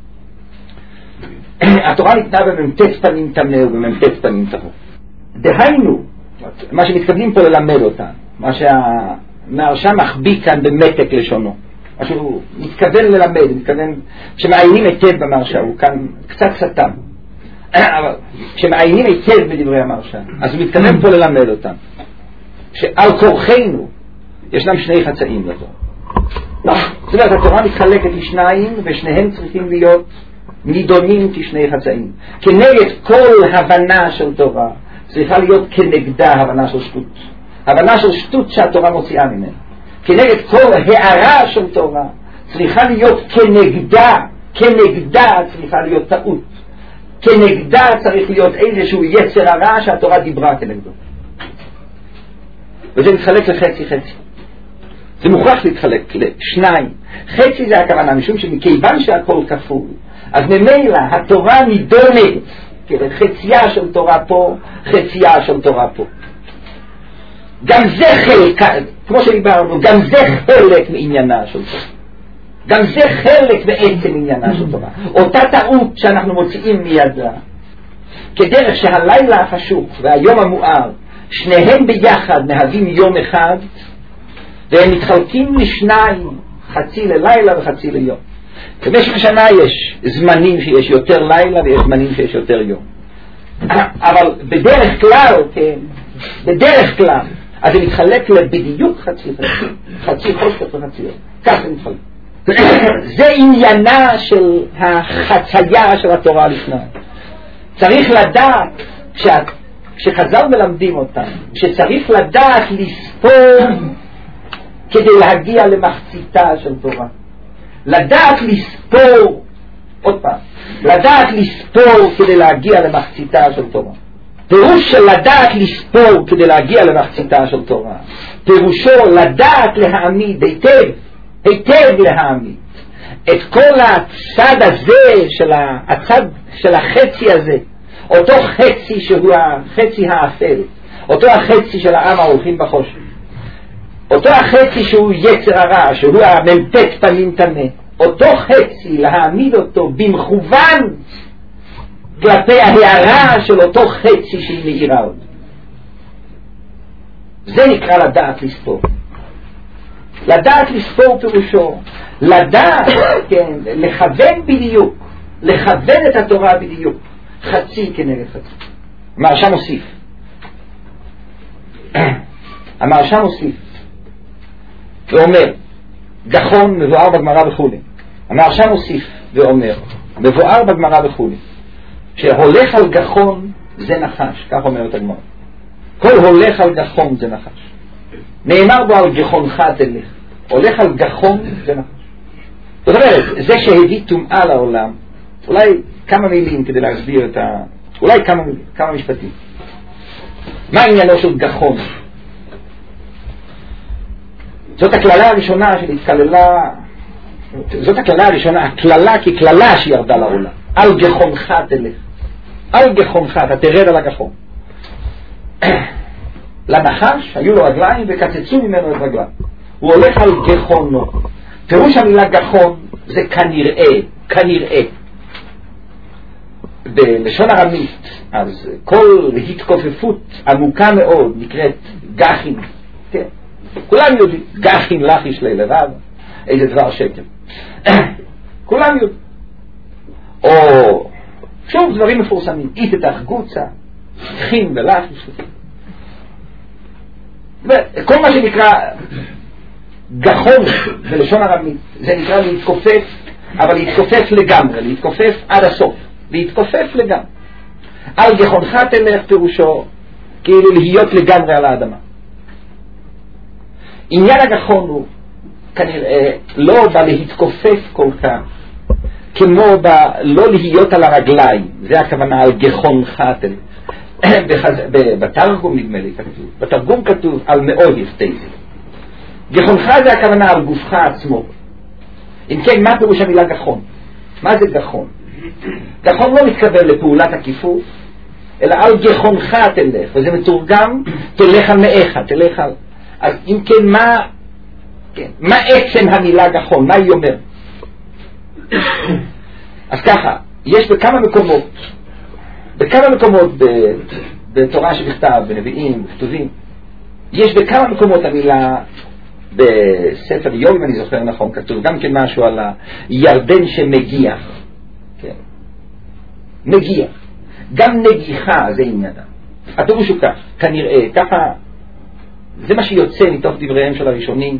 S1: התורה ניתנה בממתת פנים תמנה ובממתת פנים טהור. דהיינו, מה שמתכוונים פה ללמד אותנו, מה שהמהרש"א מחביא כאן במתק לשונו, מה שהוא מתכוון ללמד, הוא מתכוון, שמעיינים היטב במהרש"א, הוא כאן קצת סתם, אבל כשמעיינים היטב בדברי המהרש"א, אז הוא מתכוון פה ללמד אותנו, שעל כורחנו ישנם שני חצאים לתורה. זאת אומרת, התורה מתחלקת לשניים, ושניהם צריכים להיות נידונים כשני חצאים. כנגד כל הבנה של תורה, צריכה להיות כנגדה הבנה של שטות. הבנה של שטות שהתורה מוציאה ממנה. כנגד כל הערה של תורה, צריכה להיות כנגדה, כנגדה צריכה להיות טעות. כנגדה צריך להיות איזשהו יצר הרע שהתורה דיברה כנגדו. וזה מתחלק לחצי חצי. זה מוכרח להתחלק לשניים. חצי זה הכוונה, משום שמכיוון שהכל כפול, אז ממילא התורה נידונת, חצייה של תורה פה, חצייה של תורה פה. גם זה חלק, כמו שדיברנו, גם זה חלק מעניינה של תורה. גם זה חלק בעצם עניינה של תורה. אותה טעות שאנחנו מוציאים מידה, כדרך שהלילה החשוך והיום המואר, שניהם ביחד מהווים יום אחד, והם מתחלקים לשניים, חצי ללילה וחצי ליום. במשך השנה יש זמנים שיש יותר לילה ויש זמנים שיש יותר יום. אבל בדרך כלל, כן, בדרך כלל, אז זה מתחלק לבדיוק חצי חצי, חצי חושך וחצי יום. כך זה מתחלק. זה עניינה של החצייה של התורה לפני. צריך לדעת, כשחז"ל מלמדים אותם, שצריך לדעת לספור כדי להגיע למחציתה של תורה. לדעת לספור, עוד פעם, לדעת לספור כדי להגיע למחציתה של תורה. פירוש של לדעת לספור כדי להגיע למחציתה של תורה, פירושו לדעת להעמיד היטב, היטב להעמיד את כל הצד הזה של הצד של החצי הזה, אותו חצי שהוא החצי האפל, אותו החצי של העם ההולכים בחושך, אותו החצי שהוא יצר הרע, שהוא הממתת פנים טמא, אותו חצי להעמיד אותו במכוון כלפי ההערה של אותו חצי שהיא מאירה אותו. זה נקרא לדעת לספור. לדעת לספור פירושו לדעת, כן, לכוון בדיוק, לכוון את התורה בדיוק, חצי כנגד חצי. המהרש"א מוסיף, המהרש"א מוסיף ואומר, גחון מבואר בגמרא וכולי. המהרש"א מוסיף ואומר, מבואר בגמרא וכולי, שהולך על גחון זה נחש, כך אומרת הגמרא. כל הולך על גחון זה נחש. נאמר בו על גחונך תלך. הולך על גחון זה נחש. זאת אומרת, זה שהביא טומאה לעולם, אולי כמה מילים כדי להסביר את ה... אולי כמה, כמה משפטים. מה עניינו של גחון? זאת הכללה הראשונה שנתכללה, זאת הכללה הראשונה, הכללה ככללה שירדה לעולם. על גחונך תלך. על גחונך, אתה תרד על הגחון. לנחש היו לו רגליים וקצצו ממנו את רגליים. הוא הולך על גחונו. פירוש המילה גחון זה כנראה, כנראה. בלשון ארמית, אז כל התכופפות עמוקה מאוד נקראת גחין. כן? כולם יודעים, גחין לחיש לילבב, איזה דבר שקר. כולם יודעים. או שוב דברים מפורסמים, איתתך גוצה, חין ולחיש. וכל מה שנקרא גחון בלשון ארמית, זה נקרא להתכופף, אבל להתכופף לגמרי, להתכופף עד הסוף, להתכופף לגמרי. על גחונך תלך פירושו כאילו להיות לגמרי על האדמה. עניין הגחון הוא כנראה לא בא להתכופף כל כך, כמו בא לא להיות על הרגליים, זה הכוונה על גחונך תלך. בתרגום נדמה לי כתוב, בתרגום כתוב על מאוד יפתיזי. גחונך זה הכוונה על גופך עצמו. אם כן, מה פירוש המילה גחון? מה זה גחון? גחון לא מתכוון לפעולת הכיפוף, אלא על גחונך תלך, וזה מתורגם, תלך על מאיך, תלך על... אז אם כן, מה, כן, מה עצם המילה גחון, מה היא אומר? אז ככה, יש בכמה מקומות, בכמה מקומות בתורה שבכתב, בנביאים, בכתובים, יש בכמה מקומות המילה, בספר איוב, אם אני זוכר נכון, כתוב גם כן משהו על הירדן שמגיח, כן, מגיח, גם נגיחה זה עניין. הפירוש הוא כך, כנראה, ככה, זה מה שיוצא מתוך דבריהם של הראשונים,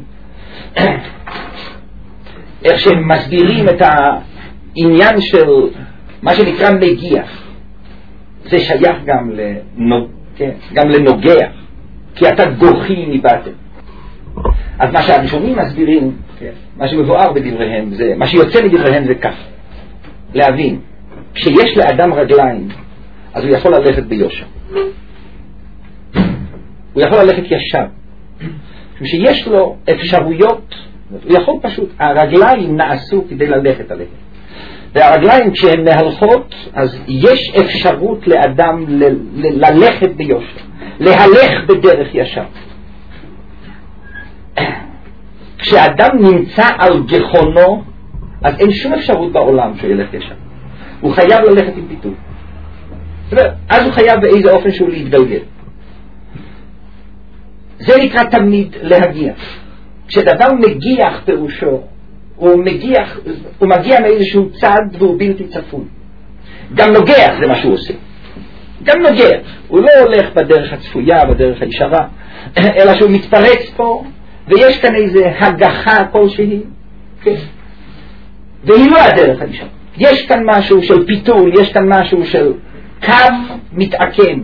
S1: איך שהם מסבירים את העניין של מה שנקרא מגיח, זה שייך גם לנוג, כן, גם לנוגח, כי אתה גוחי מבטן. אז מה שהראשונים מסבירים, כן, מה שמבואר בדבריהם, זה, מה שיוצא מדבריהם זה כך, להבין, כשיש לאדם רגליים, אז הוא יכול ללכת ביושר. הוא יכול ללכת ישר. כשיש לו אפשרויות, הוא יכול פשוט, הרגליים נעשו כדי ללכת עליהם. והרגליים כשהן מהלכות, אז יש אפשרות לאדם ל- ל- ללכת ביושר, להלך בדרך ישר. כשאדם נמצא על גחונו, אז אין שום אפשרות בעולם שהוא ילך ישר. הוא חייב ללכת עם פיתוי. אז הוא חייב באיזה אופן שהוא להתגלגל. זה נקרא תמיד להגיח. כשדבר מגיח פירושו, הוא מגיח, הוא מגיע מאיזשהו צד והוא בלתי צפוי. גם נוגח זה מה שהוא עושה. גם נוגח. הוא לא הולך בדרך הצפויה, בדרך הישרה, אלא שהוא מתפרץ פה, ויש כאן איזה הגחה כלשהי, כן? והיא לא הדרך הישרה. יש כאן משהו של פיתול, יש כאן משהו של קו מתעקם.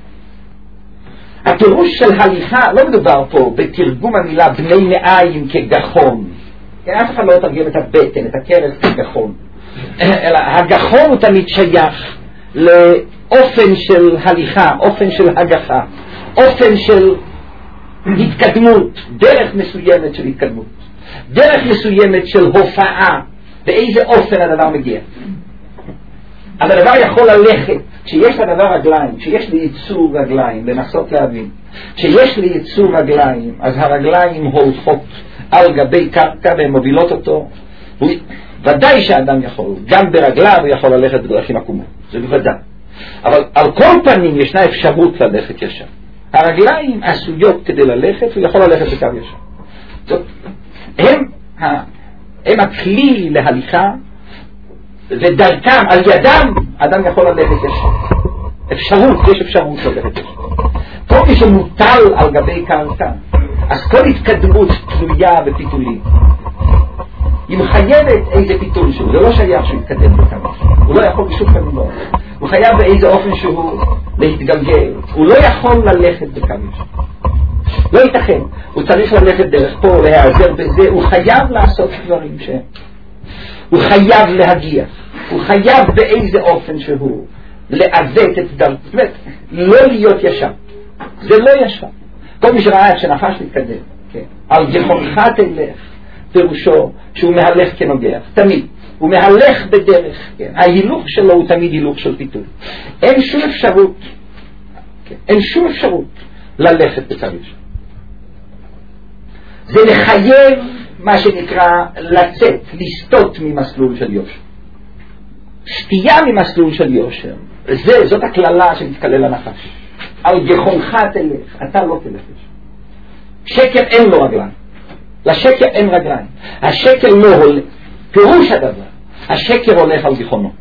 S1: הפירוש של הליכה, לא מדובר פה בתרגום המילה בני מעיים כגחון. כן, אף אחד לא תרגם את הבטן, את הקרס כגחון. אלא הגחון הוא תמיד שייך לאופן של הליכה, אופן של הגחה, אופן של התקדמות, דרך מסוימת של התקדמות, דרך מסוימת של הופעה, באיזה אופן הדבר מגיע. אבל הדבר יכול ללכת, כשיש לדבר רגליים, כשיש לי ייצור רגליים, לנסות להבין, כשיש לי ייצור רגליים, אז הרגליים הולכות על גבי קרקע והן מובילות אותו. ודאי שהאדם יכול, גם ברגליו הוא יכול ללכת בדרכים עקומות, זה בוודאי. אבל על כל פנים ישנה אפשרות ללכת ישר. הרגליים עשויות כדי ללכת, הוא יכול ללכת בקו ישר. זאת, הם, הם הכלי להליכה, ודרכם, על ידם, אדם יכול ללכת ישר. אפשרות, יש אפשרות ללכת ישר. כל מי שמוטל על גבי קרקע, אז כל התקדמות תלויה בפיתולים. היא מחייבת איזה פיתול שהוא, זה לא שייך שהוא יתקדם בכמה. הוא לא יכול בשום פנים לא. הוא חייב באיזה אופן שהוא להתגלגל. הוא לא יכול ללכת בכמה. לא ייתכן. הוא צריך ללכת דרך פה, להיעזר בזה. הוא חייב לעשות דברים שהם. הוא חייב להגיע. הוא חייב באיזה אופן שהוא לעוות את דרכו. זאת אומרת, לא להיות ישר. זה לא ישר. כל מי שראה איך שנחש מתקדם. כן. על גחונך תלך. פירושו שהוא מהלך כנוגח, תמיד. הוא מהלך בדרך, כן. ההילוך שלו הוא תמיד הילוך של פיתול. אין שום אפשרות, כן. אין שום אפשרות ללכת בצד ישר. זה לחייב מה שנקרא לצאת, לסטות ממסלול של יושר. סטייה ממסלול של יושר, זה, זאת הכללה שמתקלל הנחש. על גחונך תלך, אתה לא תלך ישר. שקר אין לו רגליים. לשקר אין רגליים. השקר לא הולך. פירוש הדבר. השקר הולך על גחונו.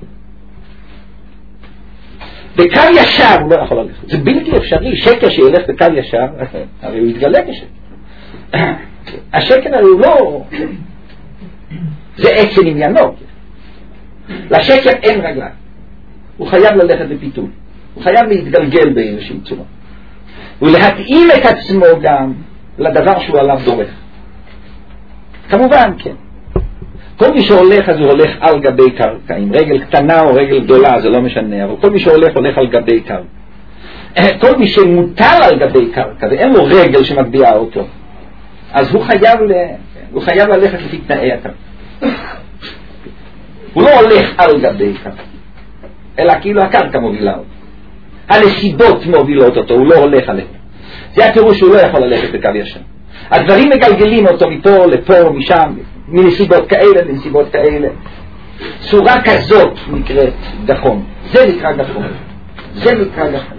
S1: בקו ישר הוא לא יכול ללכת. זה בלתי אפשרי. שקר שילך בקו ישר, הרי הוא יתגלה כשקר. השקר הרי הוא לא... זה עצם עניינו. לשקר אין רגליים. הוא חייב ללכת בפיתול. הוא חייב להתגלגל באיזושהי צורה. ולהתאים את עצמו גם לדבר שהוא עליו דורך. כמובן, כן. כל מי שהולך אז הוא הולך על גבי קרקע, עם רגל קטנה או רגל גדולה, זה לא משנה, אבל כל מי שהולך הולך על גבי קרקע. כל מי שמוטל על גבי קרקע ואין לו רגל שמגביעה אותו, אז הוא חייב, ל... הוא חייב ללכת לפי תנאי הקרקע. הוא לא הולך על גבי קרקע, אלא כאילו הקרקע מובילה אותו, הנסיבות מובילות אותו, הוא לא הולך עליהם. זה הפירוש שהוא לא יכול ללכת בקו ישר. הדברים מגלגלים אותו מפה לפה משם, מנסיבות כאלה לנסיבות כאלה. צורה כזאת נקראת גחון. זה נקרא גחון. זה נקרא גחון.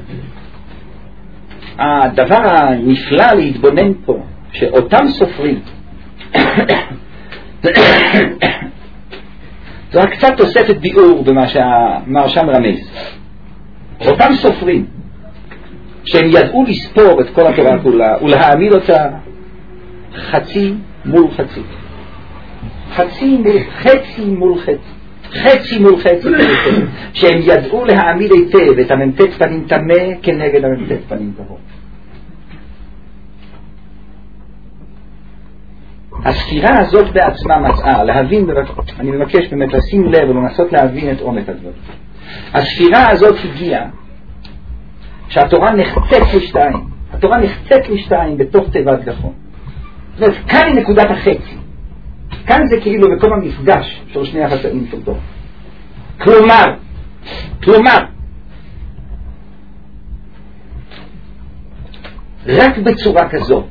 S1: הדבר הנפלא להתבונן פה, שאותם סופרים, זה רק קצת תוספת ביאור במה שהמהרש"ם רמז. אותם סופרים שהם ידעו לספור את כל התורה כולה ולהעמיד אותה חצי מול חצי, חצי מול חצי מול חצי, חצי מול חצי, שהם ידעו להעמיד היטב את הממתת פנים תמה כנגד הממתת פנים טהור. הספירה הזאת בעצמה מצאה, להבין, אני מבקש באמת לשים לב ולנסות להבין את עומק הדברים. הספירה הזאת הגיעה שהתורה נחצת לשתיים, התורה נחצת לשתיים בתוך תיבת גחון. זאת אומרת, כאן היא נקודת החצי, כאן זה כאילו מקום המפגש של שני החצאים של תורה. כלומר, כלומר, רק בצורה כזאת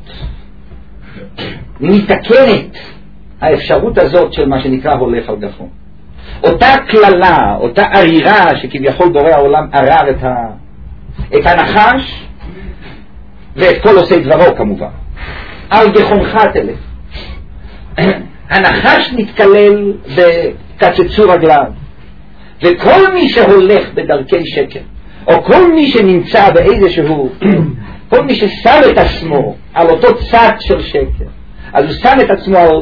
S1: מתקנת האפשרות הזאת של מה שנקרא הולך על גחון. אותה כללה, אותה ערירה שכביכול בורא העולם ערר את, ה... את הנחש ואת כל עושי דברו כמובן על גחונך תלך. הנחש מתקלל בקצצו רגליו, וכל מי שהולך בדרכי שקר, או כל מי שנמצא באיזשהו כל מי ששם את עצמו על אותו צד של שקר, אז הוא שם את עצמו על,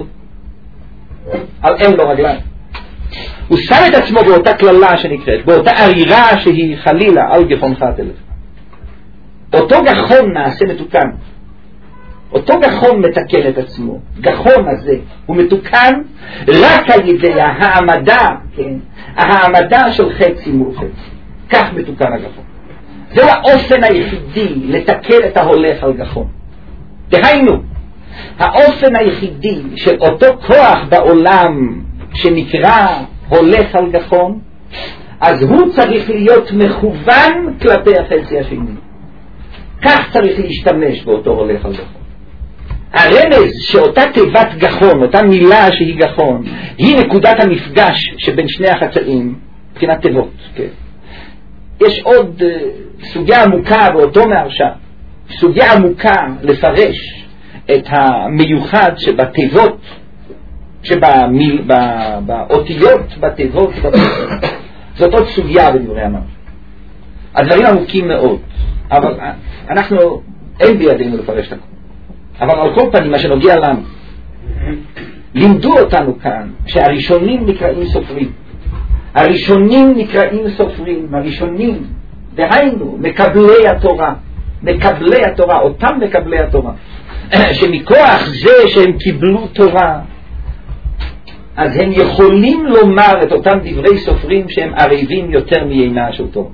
S1: על אין לו רגליים, הוא שם את עצמו באותה כללה שנקראת, באותה ערירה שהיא חלילה על גחונך תלך. אותו גחון נעשה מתוקן, אותו גחון מתקן את עצמו. גחון הזה הוא מתוקן רק על ידי העמדה, כן? העמדה של חצי מול חצי. כך מתוקן הגחון. זהו האופן היחידי לתקן את ההולך על גחון. דהיינו, האופן היחידי של אותו כוח בעולם שנקרא הולך על גחון, אז הוא צריך להיות מכוון כלפי החצי השני. כך צריך להשתמש באותו הולך על גחון. הרמז שאותה תיבת גחון, אותה מילה שהיא גחון, היא נקודת המפגש שבין שני החצאים מבחינת תיבות. כן? יש עוד uh, סוגיה עמוקה באותו מהרש"ם, סוגיה עמוקה לפרש את המיוחד שבתיבות, שבמיל, ב, באותיות בתיבות, בתיבות. זאת עוד סוגיה בדברי המהרש"ם. הדברים עמוקים מאוד, אבל אנחנו, אין בידינו לפרש את הכל. אבל על כל פנים, מה שנוגע לנו, לימדו אותנו כאן שהראשונים נקראים סופרים. הראשונים נקראים סופרים, הראשונים, דהיינו, מקבלי התורה, מקבלי התורה, אותם מקבלי התורה, שמכוח זה שהם קיבלו תורה, אז הם יכולים לומר את אותם דברי סופרים שהם ערבים יותר מעינה של תורה.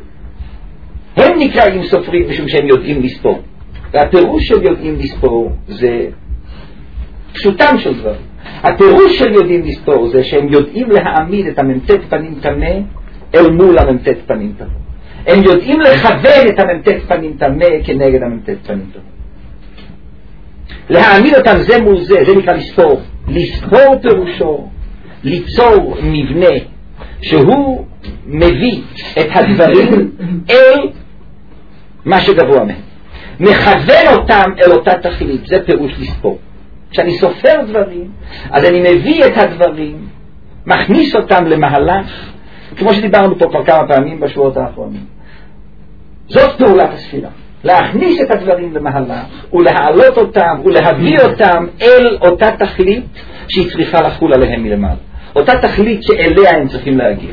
S1: הם נקראים סופרים משום שהם יודעים לספור. והפירוש של יודעים לספור זה פשוטם של דבר. הפירוש של יודעים לספור זה שהם יודעים להעמיד את הממתת פנים תמה אל מול הממתת פנים תמה. הם יודעים לכוון את הממתת פנים תמה כנגד הממתת פנים תמה. להעמיד אותם זה מול זה, זה נקרא לספור. לספור פירושו ליצור מבנה שהוא מביא את הדברים אל מה שגבוה מהם, מכוון אותם אל אותה תכלית. זה פירוש לספור. כשאני סופר דברים, אז אני מביא את הדברים, מכניס אותם למהלך, כמו שדיברנו פה כבר כמה פעמים בשבועות האחרונים. זאת פעולת הספירה, להכניס את הדברים למהלך ולהעלות אותם ולהביא אותם אל אותה תכלית שהיא צריכה לחול עליהם מלמעלה, אותה תכלית שאליה הם צריכים להגיע.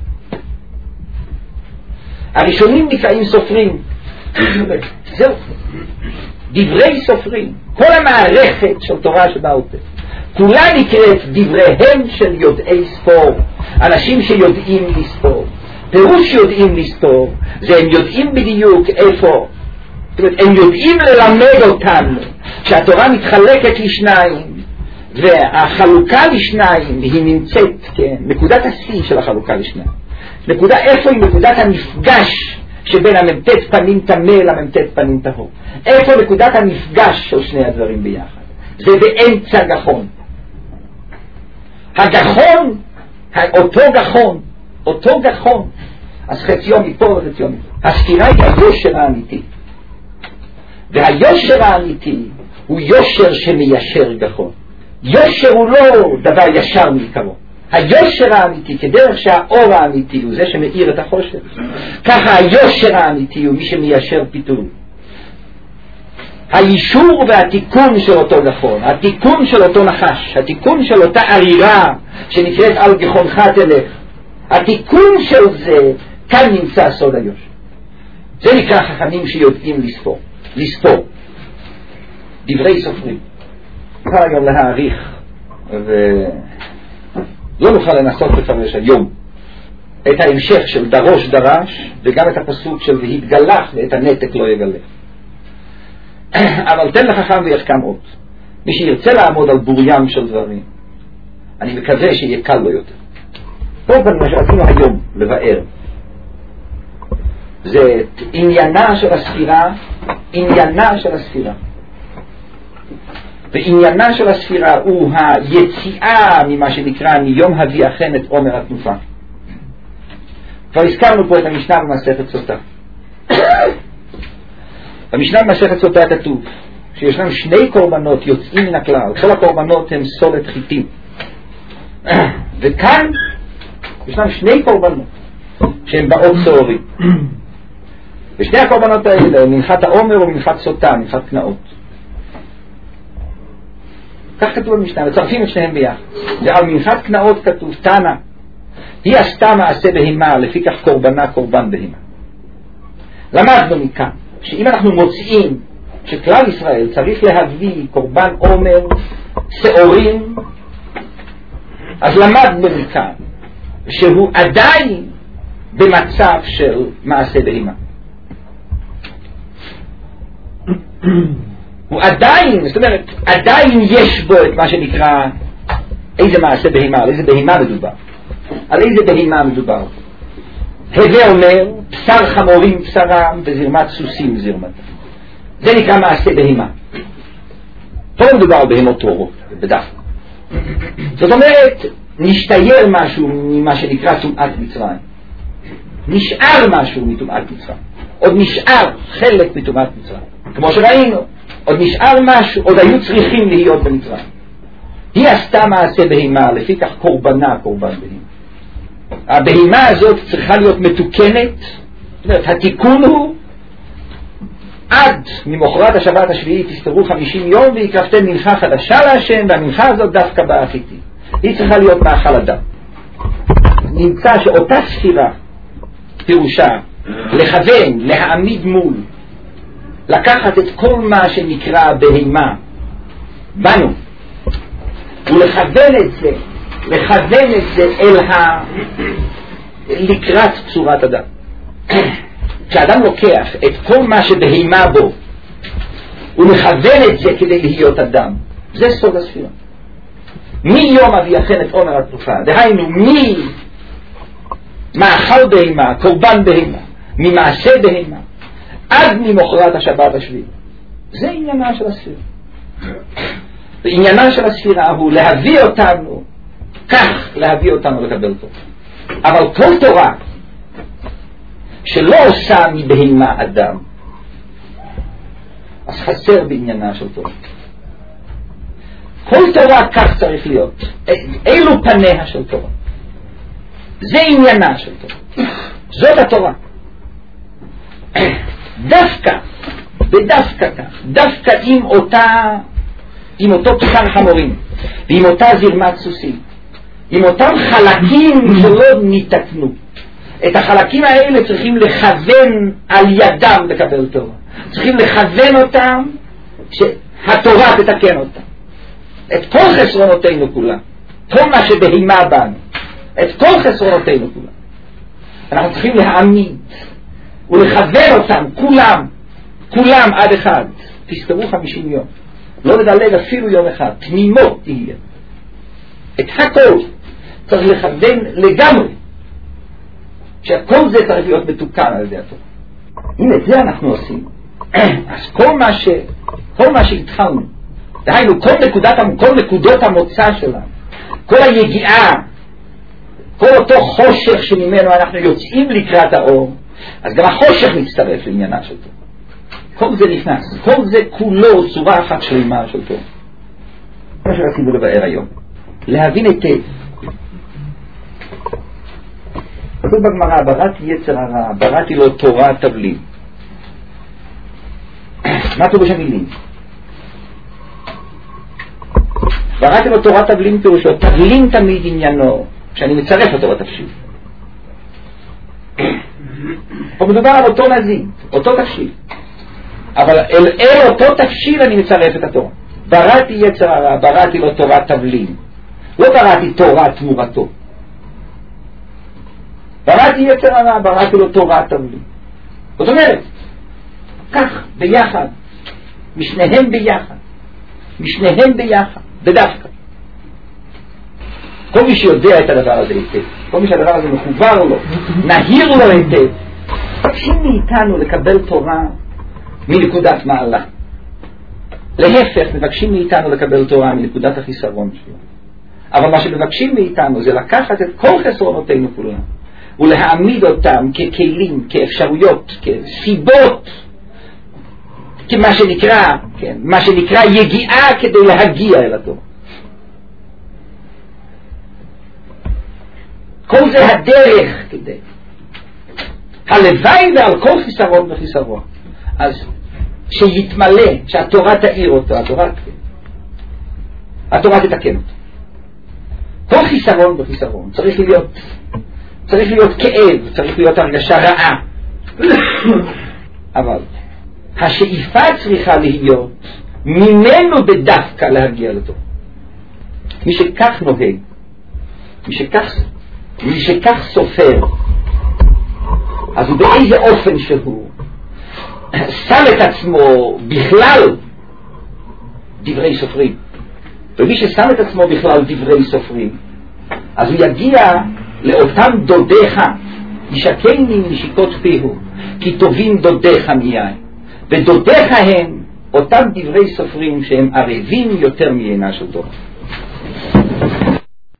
S1: הראשונים נקראים סופרים. זהו, דברי סופרים. כל המערכת של תורה שבעל פה כולה נקראת דבריהם של יודעי ספור, אנשים שיודעים לספור. פירוש יודעים לספור זה הם יודעים בדיוק איפה, זאת אומרת, הם יודעים ללמד אותנו שהתורה מתחלקת לשניים, והחלוקה לשניים היא נמצאת, כן, נקודת השיא של החלוקה לשניים. נקודה, איפה היא נקודת המפגש שבין הממתת פנים תמה לממתת פנים טהור? איפה נקודת המפגש של שני הדברים ביחד? זה באמצע גחון. הגחון, אותו גחון, אותו גחון, אז חציון מפה וחציון מפה. הספירה היא היושר האמיתי. והיושר האמיתי הוא יושר שמיישר גחון. יושר הוא לא דבר ישר מעיקרו. היושר האמיתי, כדרך שהאור האמיתי הוא זה שמאיר את החושך, ככה היושר האמיתי הוא מי שמיישר פיתול. היישור והתיקון של אותו גחון, התיקון של אותו נחש, התיקון של אותה ערירה שנקראת על גחונך תלך, התיקון של זה, כאן נמצא סוד היושר. זה נקרא חכמים שיודעים לספור, לספור. דברי סופרים. נוכל היום להעריך, ולא נוכל לנסות לפרש היום את ההמשך של דרוש דרש, וגם את הפסוק של והתגלח ואת הנתק לא יגלה. אבל תן לחכם ויחכם עוד. מי שירצה לעמוד על בוריים של דברים, אני מקווה שיהיה קל לו יותר. פה כאן מה שרצינו היום לבאר, זה עניינה של הספירה, עניינה של הספירה. ועניינה של הספירה הוא היציאה ממה שנקרא מיום הביאכן את עומר התנופה. כבר הזכרנו פה את המשנה במסכת סוטה. במשנה במסכת סוטה כתוב שישנם שני קורבנות יוצאים מן הכלל, כל הקורבנות הם סולת חיטים. וכאן ישנם שני קורבנות שהם באות צהורים. ושני הקורבנות האלה, מנחת העומר ומנחת סוטה, מנחת קנאות. כך כתוב במשנה, וצרפים את שניהם ביחד. ועל מנחת קנאות כתוב תנא, היא עשתה מעשה בהמה, לפי כך קורבנה קורבן בהמה. למדנו מכאן שאם אנחנו מוצאים שכלל ישראל צריך להביא קורבן עומר שעורים, אז למדנו מכאן שהוא עדיין במצב של מעשה בהמה. הוא עדיין, זאת אומרת, עדיין יש בו את מה שנקרא איזה מעשה בהמה, על איזה בהמה מדובר, על איזה בהמה מדובר. הווה אומר בשר חמורים בשרם וזרמת סוסים זרמת, זה נקרא מעשה בהמה. פה מדובר בהמות טהורות בדף. זאת אומרת, נשתייר משהו ממה שנקרא טומאת מצרים, נשאר משהו מטומאת מצרים, עוד נשאר חלק מטומאת מצרים, כמו שראינו, עוד נשאר משהו, עוד היו צריכים להיות במצרים. היא עשתה מעשה בהמה, לפי כך קורבנה קורבן בהמה. הבהמה הזאת צריכה להיות מתוקנת. זאת אומרת, התיקון הוא עד ממחרת השבת השביעית תסתרו חמישים יום ויקרבתם מנחה חדשה להשם, והמנחה הזאת דווקא באחיתי, היא צריכה להיות מאכל אדם. נמצא שאותה ספירה פירושה לכוון, להעמיד מול, לקחת את כל מה שנקרא בהמה בנו ולכוון את זה, לכוון את זה אל ה... לקראת צורת אדם. כשאדם לוקח את כל מה שבהמה בו ומכוון את זה כדי להיות אדם, זה סוד הספירה. מיום אביאכן את עומר התנופה, דהיינו מי מאכל בהמה, קורבן בהמה, ממעשה בהמה, עד ממחרת השבת השביעית. זה עניינה של הספירה. ועניינה של הספירה הוא להביא אותנו, כך להביא אותנו לקבל תורה. אבל כל תורה שלא עושה מבהמה אדם, אז חסר בעניינה של תורה. כל תורה כך צריך להיות. אילו פניה של תורה. זה עניינה של תורה. זאת התורה. דווקא, בדווקא כך, דווקא עם אותה, עם אותו בשר חמורים, ועם אותה זרמת סוסים, עם אותם חלקים שלא ניתקנו. את החלקים האלה צריכים לכוון על ידם לקבל תורה. צריכים לכוון אותם שהתורה תתקן אותם. את כל חסרונותינו כולם, כל מה שבהמה בנו, את כל חסרונותינו כולם, אנחנו צריכים להעמיד ולכוון אותם כולם, כולם עד אחד. תסתרו חמישים יום לא לדלג אפילו יום אחד, תמימות תהיה. את הכל צריך לכוון לגמרי, שכל זה צריך להיות מתוקן על ידי התורה. הנה, את זה אנחנו עושים. אז כל מה ש... כל מה שהתחלנו, דהיינו, כל נקודת, כל נקודות המוצא שלנו, כל היגיעה, כל אותו חושך שממנו אנחנו יוצאים לקראת האור, אז גם החושך מצטרף לעניינה של תורה. כל זה נכנס, כל זה כולו צורה אחת שלמה של תורה. מה שרצינו לבאר היום, להבין היטב. כתוב בגמרא, בראתי יצר הרע, בראתי לו תורה תבלין. מה פירוש המילים? בראתי לו תורה תבלין פירושו, תבלין תמיד עניינו, שאני מצרף אותו בתפשיל. פה מדובר על אותו נזיד, אותו תפשיל. אבל אל, אל אותו תפשיל אני מצרף את התורה. בראתי יצר הרע, בראתי לו תורה תבלין. לא בראתי תורה תמורתו. בראתי יצר הרע, בראתי לו תורה תבלין. זאת אומרת, כך, ביחד, משניהם ביחד, משניהם ביחד, בדווקא. כל מי שיודע את הדבר הזה היטב, כל מי שהדבר הזה מחובר לו, נהיר לו היטב, מבקשים מאיתנו לקבל תורה מנקודת מעלה. להפך, מבקשים מאיתנו לקבל תורה מנקודת החיסרון שלו. אבל מה שמבקשים מאיתנו זה לקחת את כל חסרונותינו כולם, ולהעמיד אותם ככלים, כאפשרויות, כסיבות, כמה שנקרא, כן, מה שנקרא יגיעה כדי להגיע אל התורה. כל זה הדרך כדי. הלוואי ועל כל חיסרון וחיסרון. אז שיתמלא, שהתורה תאיר אותו, התורה, התורה תתקן אותו. כל חיסרון וחיסרון צריך להיות, צריך להיות כאב, צריך להיות הרגשה רעה. אבל השאיפה צריכה להיות ממנו בדווקא להגיע לתורה. מי שכך נוהג, מי שכך, מי שכך סופר, אז הוא באיזה אופן שהוא שם את עצמו בכלל דברי סופרים. ומי ששם את עצמו בכלל דברי סופרים, אז הוא יגיע לאותם דודיך, ישקני נשיקות פיהו, כי טובים דודיך מיין. ודודיך הם אותם דברי סופרים שהם ערבים יותר מעינה של תורה.